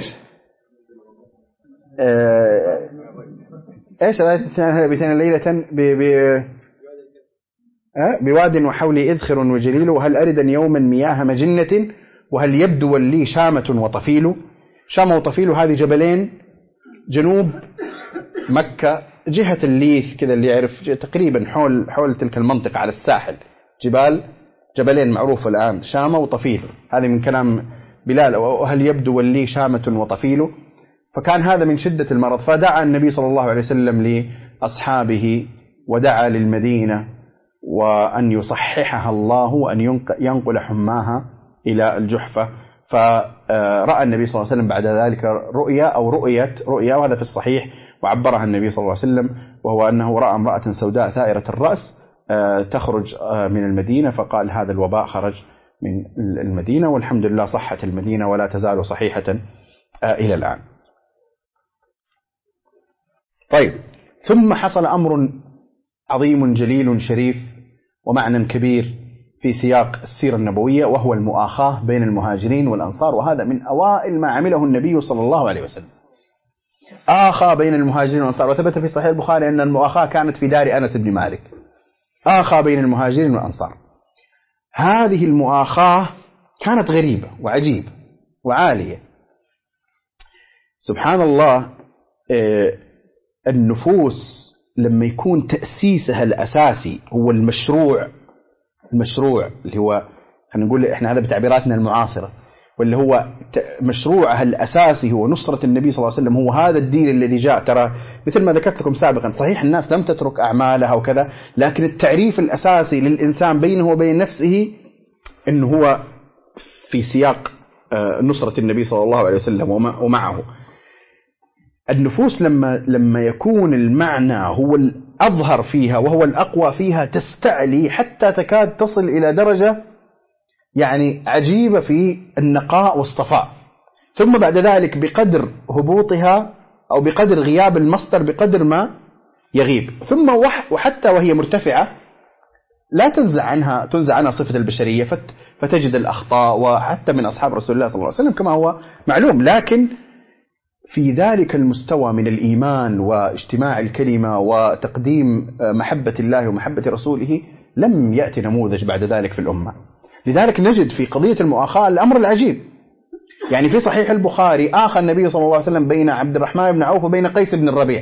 آه إيش لا تتسنى بيتنا ليلة ب ب بواد وحولي إذخر وجليل، وهل أردا يوما مياه مجنة، وهل يبدو لي شامة وطفيل. شامة وطفيل هذه جبلين جنوب مكة، جهة الليث كذا اللي يعرف تقريبا حول حول تلك المنطقة على الساحل، جبال جبلين معروفة الآن شامة وطفيل. هذه من كلام بلال، وهل يبدو لي شامة وطفيل. فكان هذا من شدة المرض، فدعا النبي صلى الله عليه وسلم لأصحابه ودعا للمدينة وأن يصححها الله وأن ينقل حماها إلى الجحفة. فرأى النبي صلى الله عليه وسلم بعد ذلك رؤيا أو رؤية رؤيا، وهذا في الصحيح وعبرها النبي صلى الله عليه وسلم، وهو أنه رأى امرأة سوداء ثائرة الرأس تخرج من المدينة، فقال هذا الوباء خرج من المدينة، والحمد لله صحت المدينة ولا تزال صحيحة إلى الآن. طيب، ثم حصل أمر عظيم جليل شريف ومعنى كبير في سياق السيرة النبوية، وهو المؤاخاة بين المهاجرين والأنصار، وهذا من أوائل ما عمله النبي صلى الله عليه وسلم، آخى بين المهاجرين والأنصار. وثبت في صحيح البخاري أن المؤاخاة كانت في دار أنس بن مالك، آخى بين المهاجرين والأنصار. هذه المؤاخاة كانت غريبة وعجيبة وعالية. سبحان الله، النفوس لما يكون تأسيسها الأساسي هو المشروع، المشروع اللي هو خلينا نقول إحنا هذا بتعبيراتنا المعاصرة، واللي هو مشروعها الأساسي هو نصرة النبي صلى الله عليه وسلم، هو هذا الدين الذي جاء. ترى مثل ما ذكرت لكم سابقا، صحيح الناس لم تترك أعمالها وكذا، لكن التعريف الأساسي للإنسان بينه وبين نفسه إنه هو في سياق نصرة النبي صلى الله عليه وسلم ومعه. النفوس لما لما يكون المعنى هو الأظهر فيها وهو الأقوى فيها تستعلي حتى تكاد تصل إلى درجة يعني عجيبة في النقاء والصفاء، ثم بعد ذلك بقدر هبوطها أو بقدر غياب المصدر بقدر ما يغيب، ثم وحتى وهي مرتفعة لا تنزع عنها تنزع عنها صفة البشرية، فتجد الأخطاء، وحتى من أصحاب رسول الله صلى الله عليه وسلم كما هو معلوم. لكن في ذلك المستوى من الإيمان واجتماع الكلمة وتقديم محبة الله ومحبة رسوله لم يأتي نموذج بعد ذلك في الأمة. لذلك نجد في قضية المؤاخاة الأمر العجيب. يعني في صحيح البخاري آخى النبي صلى الله عليه وسلم بين عبد الرحمن بن عوف وبين قيس بن الربيع،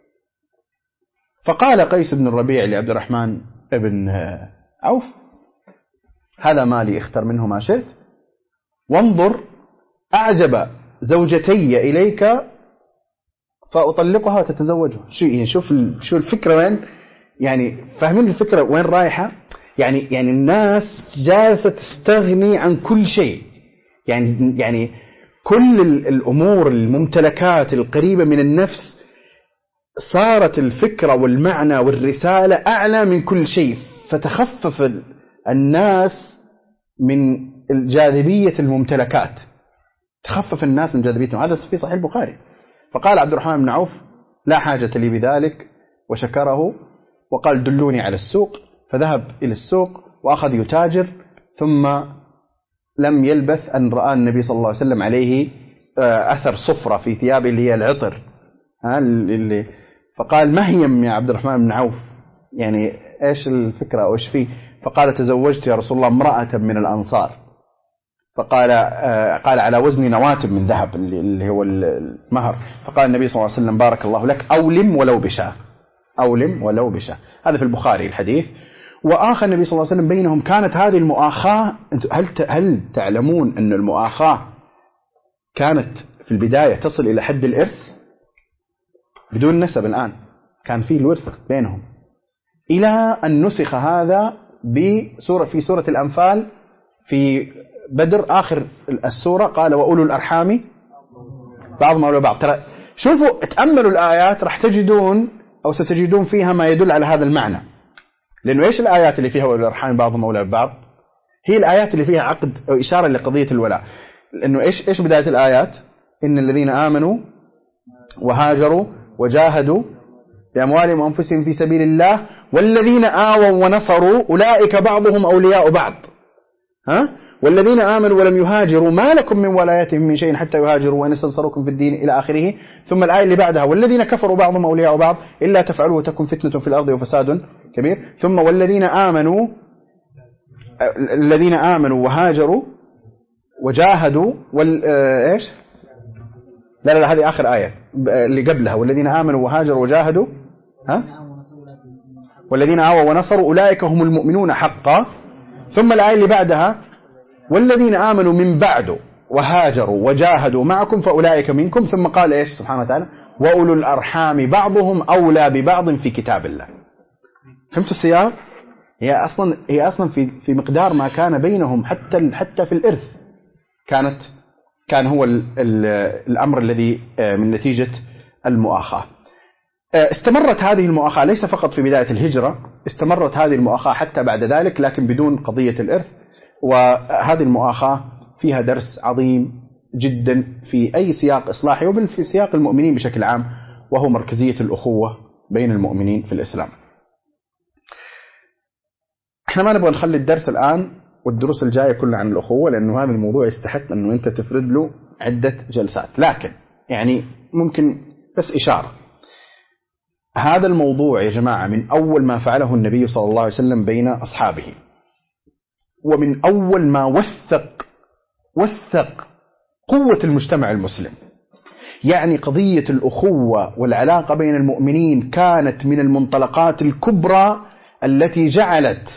فقال قيس بن الربيع لعبد الرحمن بن عوف: هذا مالي، اختر منه ما شئت، وانظر أعجب زوجتي إليك فأطلقها وتتزوجها. شو يعني شوف شو الفكرة وين، يعني فاهمين الفكرة وين رايحة؟ يعني يعني الناس جالسة تستغني عن كل شيء، يعني يعني كل الأمور الممتلكات القريبة من النفس صارت الفكرة والمعنى والرسالة أعلى من كل شيء، فتخفف الناس من الجاذبية الممتلكات، تخفف الناس من جاذبيتهم. هذا في صحيح البخاري. فقال عبد الرحمن بن عوف: لا حاجة لي بذلك، وشكره وقال: دلوني على السوق. فذهب إلى السوق وأخذ يتاجر، ثم لم يلبث أن رأى النبي صلى الله عليه وسلم عليه أثر صفرة في ثيابه اللي هي العطر، اللي فقال: ما هي يا عبد الرحمن بن عوف، يعني إيش الفكرة أو إيش فيه؟ فقال: تزوجت يا رسول الله امرأة من الأنصار. فقال قال: على وزن نواتب من ذهب اللي هو المهر. فقال النبي صلى الله عليه وسلم: بارك الله لك، أولم ولو بشاة، أولم ولو بشاة. هذا في البخاري الحديث. وآخى النبي صلى الله عليه وسلم بينهم. كانت هذه المؤاخاة، هل هل تعلمون أن المؤاخاة كانت في البداية تصل إلى حد الإرث بدون نسب؟ الآن كان في الورث بينهم، إلى أن نسخ هذا بسورة في سورة الأنفال في بدر آخر السورة، قال: وأولو الأرحام بعضهم أولى بعض. ترى شوفوا تأملوا الآيات راح تجدون أو ستجدون فيها ما يدل على هذا المعنى. لأنه إيش الآيات اللي فيها وأولو الأرحام بعضهم أولى بعض؟ هي الآيات اللي فيها عقد أو إشارة لقضية الولاء. لأنه إيش إيش بداية الآيات؟ إن الذين آمنوا وهاجروا وجاهدوا بأموالهم وأنفسهم في سبيل الله والذين آووا ونصروا أولئك بعضهم أولياء بعض. ها؟ والذين آمنوا ولم يهاجروا ما لكم من ولايتهم من شيء حتى يهاجروا وإن استنصروكم في الدين إلى آخره. ثم الآية اللي بعدها: والذين كفروا بعضهم أولياء بعض إلا تفعلوه تكن فتنة في الأرض وفساد كبير. ثم والذين آمنوا الذين آمنوا وهاجروا وجاهدوا وال إيش لا لا, لا هذه آخر آية اللي قبلها: والذين آمنوا وهاجروا وجاهدوا ها والذين آووا ونصروا أولئك هم المؤمنون حقا. ثم الآية اللي بعدها: والذين آمنوا من بعد وهاجروا وجاهدوا معكم فأولئك منكم. ثم قال إيش سبحانه وتعالى: وأولو الأرحام بعضهم أولى ببعض في كتاب الله. فهمتوا السياق؟ هي أصلا هي أصلا في في مقدار ما كان بينهم، حتى حتى في الإرث كانت كان هو ال ال الأمر الذي من نتيجة المؤاخاة. استمرت هذه المؤاخاة ليس فقط في بداية الهجرة، استمرت هذه المؤاخاة حتى بعد ذلك، لكن بدون قضية الإرث. وهذه المؤاخاة فيها درس عظيم جدا في أي سياق إصلاحي، وبل في سياق المؤمنين بشكل عام، وهو مركزية الأخوة بين المؤمنين في الإسلام. احنا ما نبغى نخلي الدرس الآن والدروس الجاية كلها عن الأخوة، لأنه هذا الموضوع يستحق أنه أنت تفرد له عدة جلسات، لكن يعني ممكن بس إشارة. هذا الموضوع يا جماعة من أول ما فعله النبي صلى الله عليه وسلم بين أصحابه، ومن أول ما وثق وثق قوة المجتمع المسلم. يعني قضية الأخوة والعلاقة بين المؤمنين كانت من المنطلقات الكبرى التي جعلت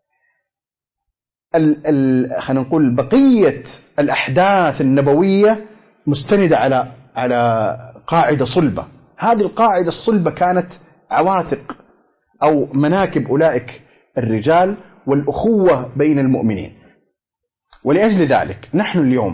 ال ال خلينا نقول بقية الأحداث النبوية مستندة على على قاعدة صلبة. هذه القاعدة الصلبة كانت عواتق أو مناكب أولئك الرجال والأخوة بين المؤمنين. ولأجل ذلك نحن اليوم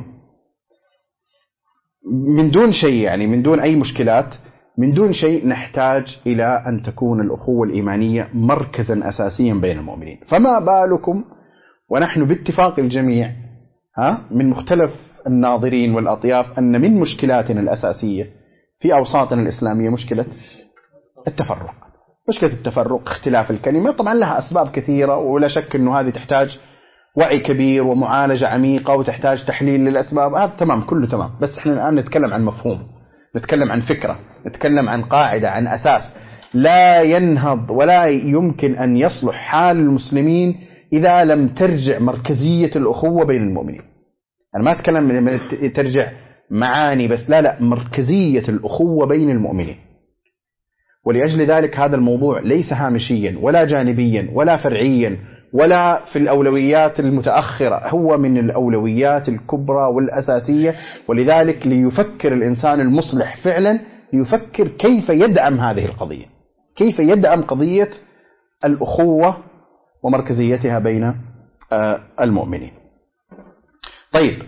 من دون شيء، يعني من دون أي مشكلات، من دون شيء نحتاج إلى أن تكون الأخوة الإيمانية مركزا أساسيا بين المؤمنين. فما بالكم ونحن باتفاق الجميع ها من مختلف الناظرين والأطياف أن من مشكلاتنا الأساسية في أوساطنا الإسلامية مشكلة التفرق. مشكلة التفرق، اختلاف الكلمة، طبعا لها أسباب كثيرة ولا شك أنه هذه تحتاج وعي كبير ومعالجة عميقة وتحتاج تحليل للأسباب، هذا تمام كله تمام. بس احنا الآن نتكلم عن مفهوم، نتكلم عن فكرة، نتكلم عن قاعدة، عن أساس لا ينهض ولا يمكن أن يصلح حال المسلمين إذا لم ترجع مركزية الأخوة بين المؤمنين. أنا ما أتكلم من ترجع معاني بس، لا لا مركزية الأخوة بين المؤمنين. ولأجل ذلك هذا الموضوع ليس هامشيا ولا جانبيا ولا فرعيا ولا في الأولويات المتأخرة، هو من الأولويات الكبرى والأساسية. ولذلك ليفكر الإنسان المصلح فعلا ليفكر كيف يدعم هذه القضية، كيف يدعم قضية الأخوة ومركزيتها بين المؤمنين. طيب،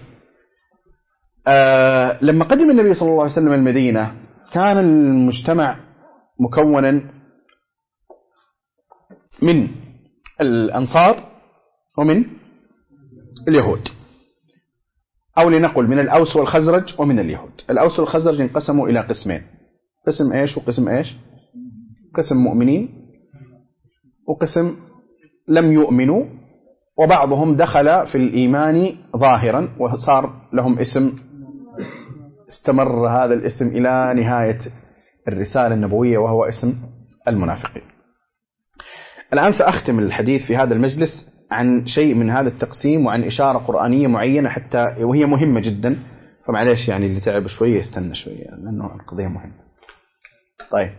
لما قدم النبي صلى الله عليه وسلم المدينة كان المجتمع مكونا من الأنصار ومن اليهود، أو لنقل من الأوس والخزرج ومن اليهود. الأوس والخزرج انقسموا إلى قسمين، قسم إيش وقسم إيش؟ قسم مؤمنين وقسم لم يؤمنوا، وبعضهم دخل في الإيمان ظاهرا وصار لهم اسم، استمر هذا الاسم إلى نهاية الرسالة النبوية وهو اسم المنافقين. الآن سأختم الحديث في هذا المجلس عن شيء من هذا التقسيم وعن إشارة قرآنية معينة حتى وهي مهمة جدا، فمعليش يعني اللي تعب شوية يستنى شوية لأنه القضية مهمة. طيب،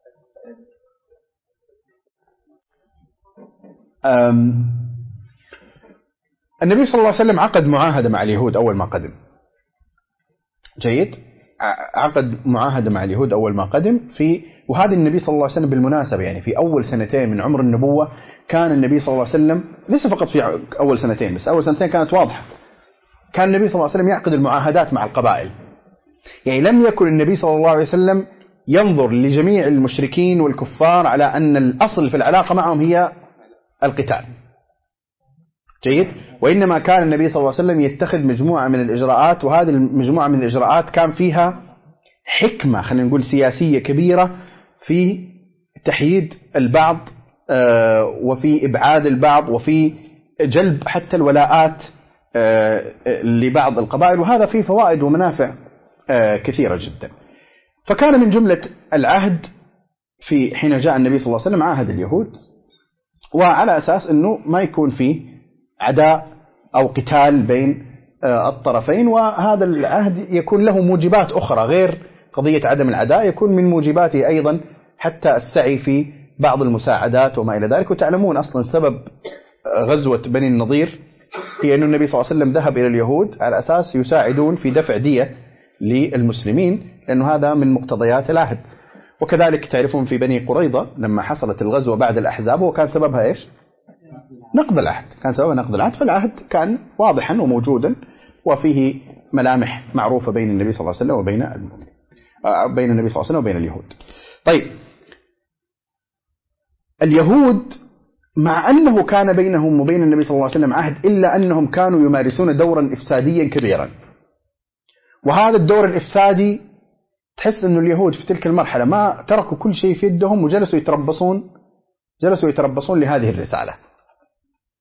النبي صلى الله عليه وسلم عقد معاهدة مع اليهود أول ما قدم. جيد، عقد معاهدة مع اليهود أول ما قدم في وهذا النبي صلى الله عليه وسلم بالمناسبة يعني في أول سنتين من عمر النبوة كان النبي صلى الله عليه وسلم ليس فقط في أول سنتين بس، أول سنتين كانت واضحة، كان النبي صلى الله عليه وسلم يعقد المعاهدات مع القبائل. يعني لم يكن النبي صلى الله عليه وسلم ينظر لجميع المشركين والكفار على أن الأصل في العلاقة معهم هي القتال. جيد، وإنما كان النبي صلى الله عليه وسلم يتخذ مجموعة من الإجراءات، وهذه المجموعة من الإجراءات كان فيها حكمة خلينا نقول سياسية كبيرة في تحييد البعض وفي إبعاد البعض وفي جلب حتى الولاءات لبعض القبائل، وهذا فيه فوائد ومنافع كثيرة جدا. فكان من جملة العهد في حين جاء النبي صلى الله عليه وسلم عاهد اليهود، وعلى أساس أنه ما يكون فيه عداء أو قتال بين الطرفين، وهذا العهد يكون له موجبات أخرى غير قضية عدم العداء، يكون من موجباته أيضا حتى السعي في بعض المساعدات وما إلى ذلك. وتعلمون أصلا سبب غزوة بني النضير هي أن النبي صلى الله عليه وسلم ذهب إلى اليهود على أساس يساعدون في دفع دية للمسلمين، لأنه هذا من مقتضيات العهد. وكذلك تعرفون في بني قريظة لما حصلت الغزوة بعد الأحزاب وكان سببها إيش؟ نقض العهد، كان سببها نقض العهد. فالعهد كان واضحا وموجودا وفيه ملامح معروفة بين النبي صلى الله عليه وسلم وبين بين النبي صلى الله عليه وسلم وبين اليهود. طيب، اليهود مع أنه كان بينهم وبين النبي صلى الله عليه وسلم عهد، إلا أنهم كانوا يمارسون دورا إفساديا كبيرا. وهذا الدور الإفسادي تحس أن اليهود في تلك المرحلة ما تركوا كل شيء في يدهم وجلسوا يتربصون جلسوا يتربصون لهذه الرسالة.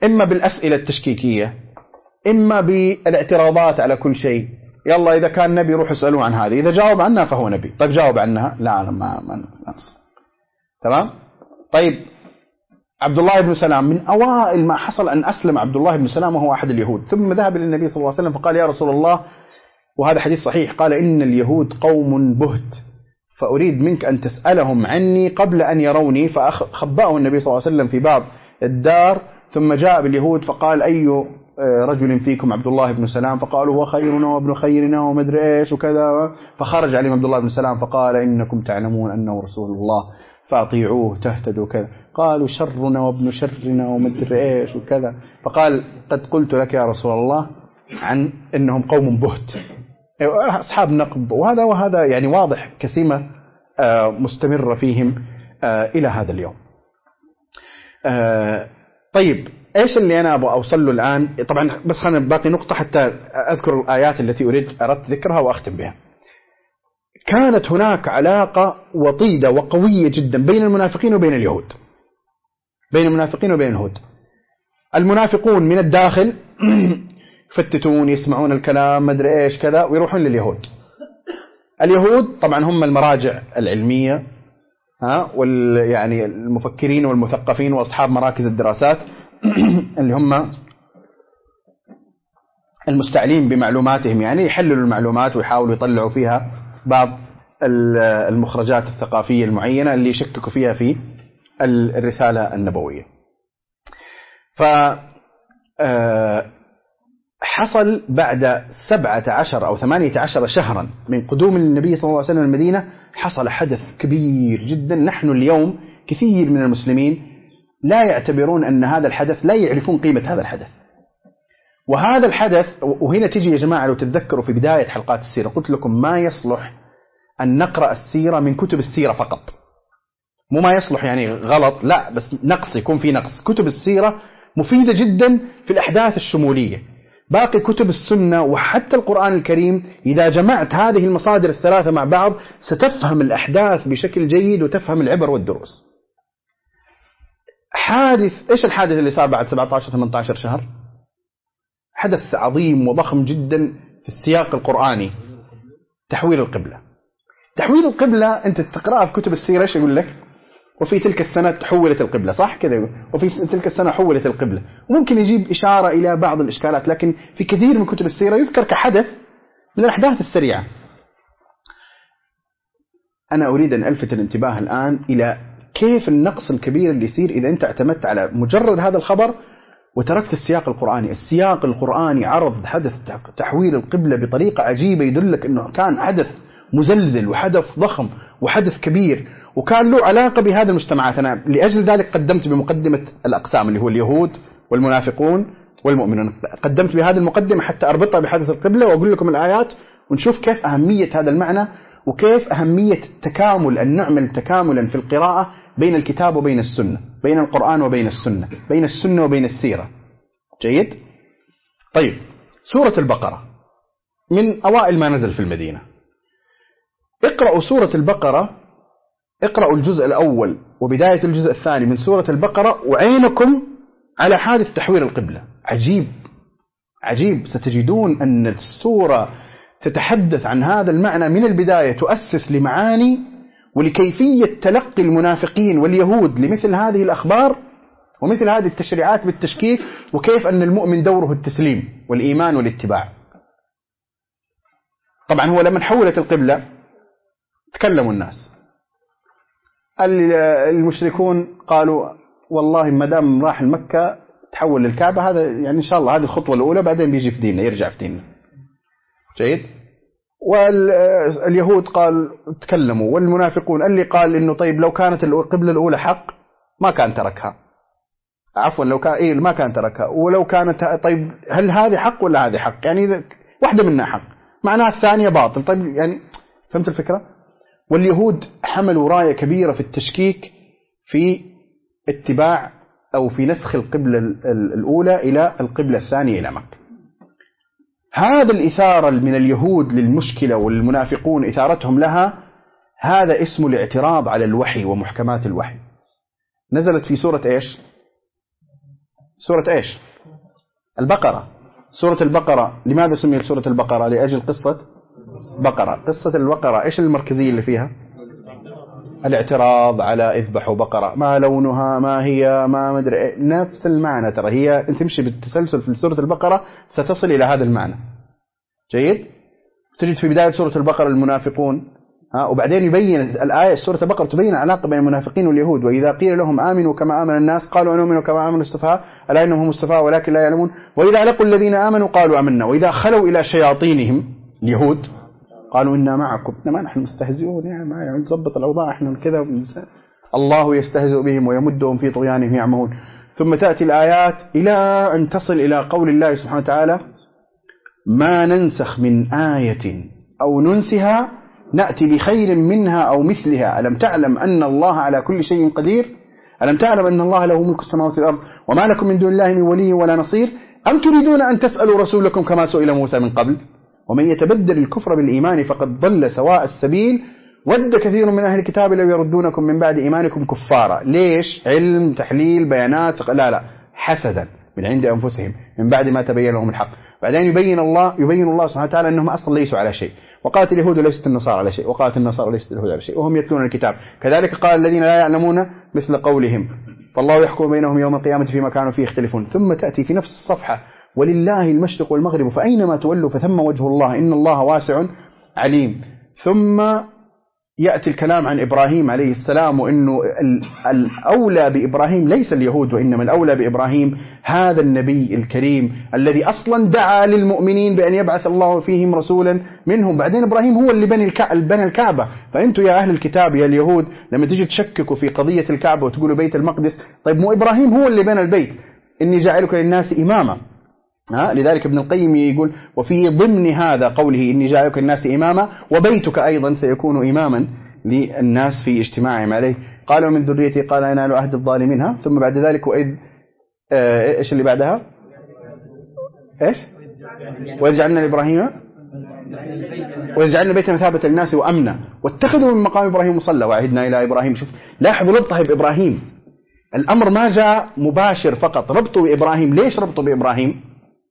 إما بالأسئلة التشكيكية، إما بالاعتراضات على كل شيء. يلا إذا كان نبي روح اسألوه عن هذه، إذا جاوب عنها فهو نبي. طيب جاوب عنها، لا أنا ما ما نقص. تمام. طيب عبد الله بن سلام من أوائل ما حصل أن أسلم عبد الله بن سلام وهو أحد اليهود، ثم ذهب إلى النبي صلى الله عليه وسلم فقال يا رسول الله، وهذا حديث صحيح، قال إن اليهود قوم بهت فأريد منك أن تسألهم عني قبل أن يروني. فخبأه النبي صلى الله عليه وسلم في بعض الدار، ثم جاء باليهود فقال أي رجل فيكم عبد الله بن سلام؟ فقالوا هو خيرنا وابن خيرنا ومدري إيش وكذا. فخرج عليهم عبد الله بن سلام فقال إنكم تعلمون أنه رسول الله فأطيعوه تهتدوا كذا. قالوا شرنا وابن شرنا ومدري إيش وكذا. فقال قد قلت لك يا رسول الله عن إنهم قوم بهت، أصحاب نقب، وهذا وهذا يعني واضح كسيمة مستمرة فيهم إلى هذا اليوم. طيب إيش اللي أنا أبغى أوصل له الآن؟ طبعا بس خلنا باقي نقطة حتى أذكر الآيات التي أريد أردت ذكرها وأختم بها. كانت هناك علاقة وطيدة وقوية جدا بين المنافقين وبين اليهود، بين المنافقين وبين اليهود. المنافقون من الداخل يفتتون، يسمعون الكلام مدري إيش كذا، ويروحون لليهود. اليهود طبعا هم المراجع العلمية، ها، وال يعني المفكرين والمثقفين وأصحاب مراكز الدراسات اللي هم المستعلين بمعلوماتهم، يعني يحللوا المعلومات ويحاولوا يطلعوا فيها بعض المخرجات الثقافية المعينة اللي يشككوا فيها في الرسالة النبوية. ف حصل بعد سبعة عشر أو ثمانية عشر شهرا من قدوم النبي صلى الله عليه وسلم المدينة، حصل حدث كبير جدا. نحن اليوم كثير من المسلمين لا يعتبرون أن هذا الحدث، لا يعرفون قيمة هذا الحدث. وهذا الحدث، وهنا تجي يا جماعة لو تتذكروا في بداية حلقات السيرة قلت لكم ما يصلح أن نقرأ السيرة من كتب السيرة فقط. مو ما يصلح يعني غلط، لا، بس نقص، يكون في نقص. كتب السيرة مفيدة جدا في الأحداث الشمولية. باقي كتب السنة وحتى القرآن الكريم إذا جمعت هذه المصادر الثلاثة مع بعض ستفهم الأحداث بشكل جيد وتفهم العبر والدروس. حادث، إيش الحادث اللي صار بعد سبعة عشر ثمانية عشر شهر؟ حدث عظيم وضخم جدا في السياق القرآني، تحويل القبلة. تحويل القبلة أنت تقرأها في كتب السيرة إيش يقول لك؟ وفي تلك السنة تحولت القبلة، صح كذا يقول، وفي تلك السنة حولت القبلة. وممكن يجيب إشارة إلى بعض الإشكالات، لكن في كثير من كتب السيرة يذكر كحدث من الأحداث السريعة. أنا أريد أن ألفت الانتباه الآن إلى كيف النقص الكبير اللي يصير إذا أنت اعتمدت على مجرد هذا الخبر وتركت السياق القرآني. السياق القرآني عرض حدث تحويل القبلة بطريقة عجيبة، يدلك أنه كان حدث مزلزل وحدث ضخم وحدث كبير، وكان له علاقة بهذه المجتمعات. أنا لأجل ذلك قدمت بمقدمة الأقسام اللي هو اليهود والمنافقون والمؤمنون. قدمت بهذه المقدمة حتى أربطها بحدث القبلة وأقول لكم الآيات ونشوف كيف أهمية هذا المعنى، وكيف أهمية تكامل، أن نعمل تكاملا في القراءة بين الكتاب وبين السنة، بين القرآن وبين السنة، بين السنة وبين السيرة. جيد؟ طيب، سورة البقرة من أوائل ما نزل في المدينة. اقرأوا سورة البقرة، اقرأوا الجزء الأول وبداية الجزء الثاني من سورة البقرة وعينكم على حادث تحويل القبلة. عجيب عجيب، ستجدون أن السورة تتحدث عن هذا المعنى من البداية، تؤسس لمعاني ولكيفية تلقي المنافقين واليهود لمثل هذه الأخبار ومثل هذه التشريعات بالتشكيك، وكيف أن المؤمن دوره التسليم والإيمان والاتباع. طبعا هو لما حولت القبلة تكلموا الناس، المشركون قالوا والله ما دام راح المكة تحول للكعبة، هذا يعني إن شاء الله هذه الخطوة الأولى، بعدين بيجي في ديننا، يرجع في ديننا. جيد؟ واليهود قال تكلموا، والمنافقون اللي قال إنه طيب لو كانت القبلة الأولى حق ما كان تركها، عفوا لو كان إيه ما كان تركها، ولو كانت طيب هل هذه حق ولا هذه حق؟ يعني واحدة منها حق معناها الثانية باطل. طيب يعني فهمت الفكرة؟ واليهود حملوا راية كبيرة في التشكيك في اتباع أو في نسخ القبلة الأولى إلى القبلة الثانية إلى مكة. هذا الإثارة من اليهود للمشكلة والمنافقون إثارتهم لها، هذا اسمه الاعتراض على الوحي ومحكمات الوحي. نزلت في سورة إيش؟ سورة إيش؟ البقرة. سورة البقرة لماذا سميت سورة البقرة؟ لأجل قصة بقرة. قصة البقرة إيش المركزية اللي فيها؟ الاعتراض على اذبحوا بقرة، ما لونها، ما هي، ما مدري إيه. نفس المعنى، ترى هي تمشي بالتسلسل في سورة البقرة ستصل إلى هذا المعنى. جيد. تجد في بداية سورة البقرة المنافقون، ها، وبعدين يبين الآية سورة البقرة تبين العلاقة بين المنافقين واليهود. وإذا قيل لهم آمنوا كما آمن الناس قالوا أنؤمن كما آمن السفهاء ألا إنهم هم السفهاء ولكن لا يعلمون. وإذا لقوا الذين آمنوا قالوا آمنا وإذا خلوا إلى شياطينهم اليهود قالوا إنا معكم إنما نحن مستهزئون، يعني ما يعني نظبط الأوضاع إحنا كذا. الله يستهزئ بهم ويمدهم في طغيانهم يعمهون. ثم تأتي الآيات إلى أن تصل إلى قول الله سبحانه وتعالى ما ننسخ من آية أو ننسها نأتي بخير منها أو مثلها ألم تعلم أن الله على كل شيء قدير ألم تعلم أن الله له ملك السماوات والأرض وما لكم من دون الله من ولي ولا نصير أم تريدون أن تسألوا رسولكم كما سئل موسى من قبل ومن يتبدل الكفر بالإيمان فقد ضل سواء السبيل ود كثير من أهل الكتاب لو يردونكم من بعد إيمانكم كفارا. ليش؟ علم، تحليل، بيانات، لا لا حسدا من عند أنفسهم من بعد ما تبين لهم الحق. بعدين يبين الله يبين الله سبحانه وتعالى أنهم أصلا ليسوا على شيء. وقالت اليهود ليست النصارى على شيء وقالت النصارى ليست اليهود على شيء وهم يتلون الكتاب. كذلك قال الذين لا يعلمون مثل قولهم فالله يحكم بينهم يوم القيامة فيما كانوا فيه يختلفون. ثم تأتي في نفس الصفحة ولله المشرق والمغرب فأينما تولوا فثم وجه الله إن الله واسع عليم. ثم يأتي الكلام عن إبراهيم عليه السلام وإنه الأولى بإبراهيم ليس اليهود وإنما الأولى بإبراهيم هذا النبي الكريم الذي أصلا دعا للمؤمنين بأن يبعث الله فيهم رسولا منهم. بعدين إبراهيم هو اللي بني بنى الكعبة. فأنتوا يا أهل الكتاب يا اليهود لما تيجي تشككوا في قضية الكعبة وتقولوا بيت المقدس، طيب مو إبراهيم هو اللي بنى البيت؟ إني جاعلك للناس إماما. ها لذلك ابن القيم يقول وفي ضمن هذا قوله إني جاعلك للناس إماما وبيتك أيضا سيكون إماما للناس في اجتماعهم عليه. قال ومن ذريتي قال ينال عهد الظالمين. ها ثم بعد ذلك وإذ آه إيش اللي بعدها؟ إيش؟ وإذ جعلنا لإبراهيم وإذ جعلنا بيتا مثابة للناس وأمنا واتخذوا من مقام إبراهيم مصلى وعهدنا إلى إبراهيم. شوف لاحظوا ربطها بإبراهيم، الأمر ما جاء مباشر فقط، ربطوا بإبراهيم. ليش ربطوا بإبراهيم؟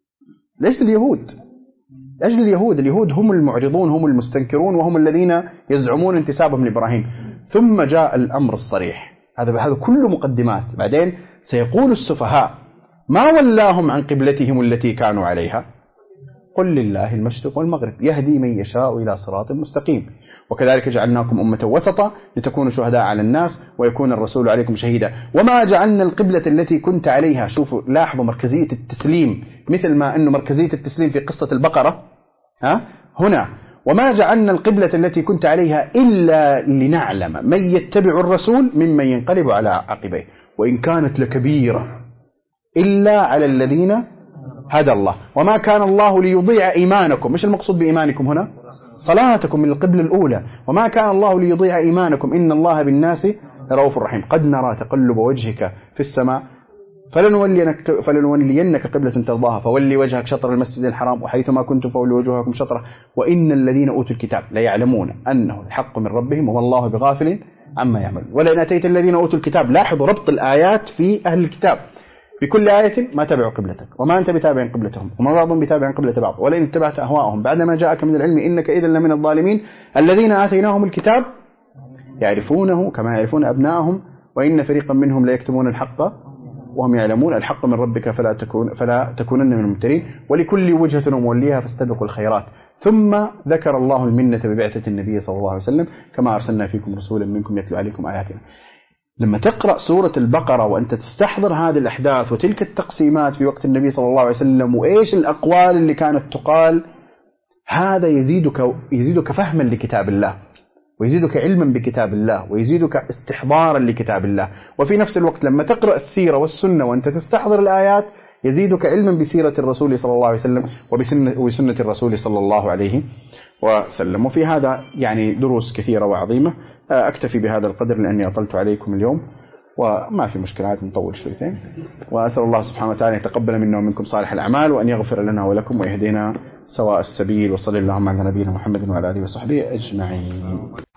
ليش اليهود؟ أجل اليهود. اليهود هم المعرضون هم المستنكرون وهم الذين يزعمون انتسابهم لإبراهيم. ثم جاء الأمر الصريح. هذا هذا كله مقدمات. بعدين سيقول السفهاء ما ولاهم عن قبلتهم التي كانوا عليها قل لله المشرق والمغرب يهدي من يشاء إلى صراط مستقيم وكذلك جعلناكم أمة وسطا لتكونوا شهداء على الناس ويكون الرسول عليكم شهيدا وما جعلنا القبلة التي كنت عليها. شوفوا لاحظوا مركزية التسليم مثل ما أنه مركزية التسليم في قصة البقرة ها هنا وما جعلنا القبلة التي كنت عليها إلا لنعلم من يتبع الرسول ممن ينقلب على عقبيه وإن كانت لكبيرة إلا على الذين هدى الله وما كان الله ليضيع إيمانكم. مش المقصود بإيمانكم هنا صلاتكم من القبلة الأولى وما كان الله ليضيع إيمانكم إن الله بالناس رؤوف رحيم. قد نرى تقلب وجهك في السماء فلنولينك, فلنولينك قبلة ترضاها فولي وجهك شطر المسجد الحرام وحيثما كنتم فولوا وجوهكم شطره وإن الذين أوتوا الكتاب ليعلمون أنه الحق من ربهم وما الله بغافل عما يعمل. ولئن أتيت الذين أوتوا الكتاب لاحظوا ربط الآيات في أهل الكتاب بكل آية ما تبعوا قبلتك وما أنت بتابع قبلتهم وما بعضهم بتابع قبلة بعض ولئن اتبعت أهواءهم بعدما جاءك من العلم إنك إذا لمن الظالمين الذين آتيناهم الكتاب يعرفونه كما يعرفون أبناءهم وإن فريقا منهم ليكتمون الحق وهم يعلمون الحق من ربك فلا تكون فلا تكونن من الممترين ولكل وجهة موليها فاستبقوا الخيرات. ثم ذكر الله المنة ببعثة النبي صلى الله عليه وسلم كما أرسلنا فيكم رسولا منكم يتلو عليكم آياتنا. لما تقرأ سورة البقرة وأنت تستحضر هذه الأحداث وتلك التقسيمات في وقت النبي صلى الله عليه وسلم وإيش الأقوال اللي كانت تقال هذا يزيدك يزيدك فهما لكتاب الله ويزيدك علما بكتاب الله ويزيدك استحضارا لكتاب الله. وفي نفس الوقت لما تقرأ السيرة والسنة وأنت تستحضر الآيات يزيدك علما بسيرة الرسول صلى الله عليه وسلم وبسنة الرسول صلى الله عليه وسلم. وفي هذا يعني دروس كثيرة وعظيمة. أكتفي بهذا القدر لأني أطلت عليكم اليوم وما في مشكلات نطول شويتين وأسأل الله سبحانه وتعالى يتقبل منا ومنكم صالح الأعمال وأن يغفر لنا ولكم ويهدينا سواء السبيل وصلى اللهم على نبينا محمد وعلى آله وصحبه أجمعين.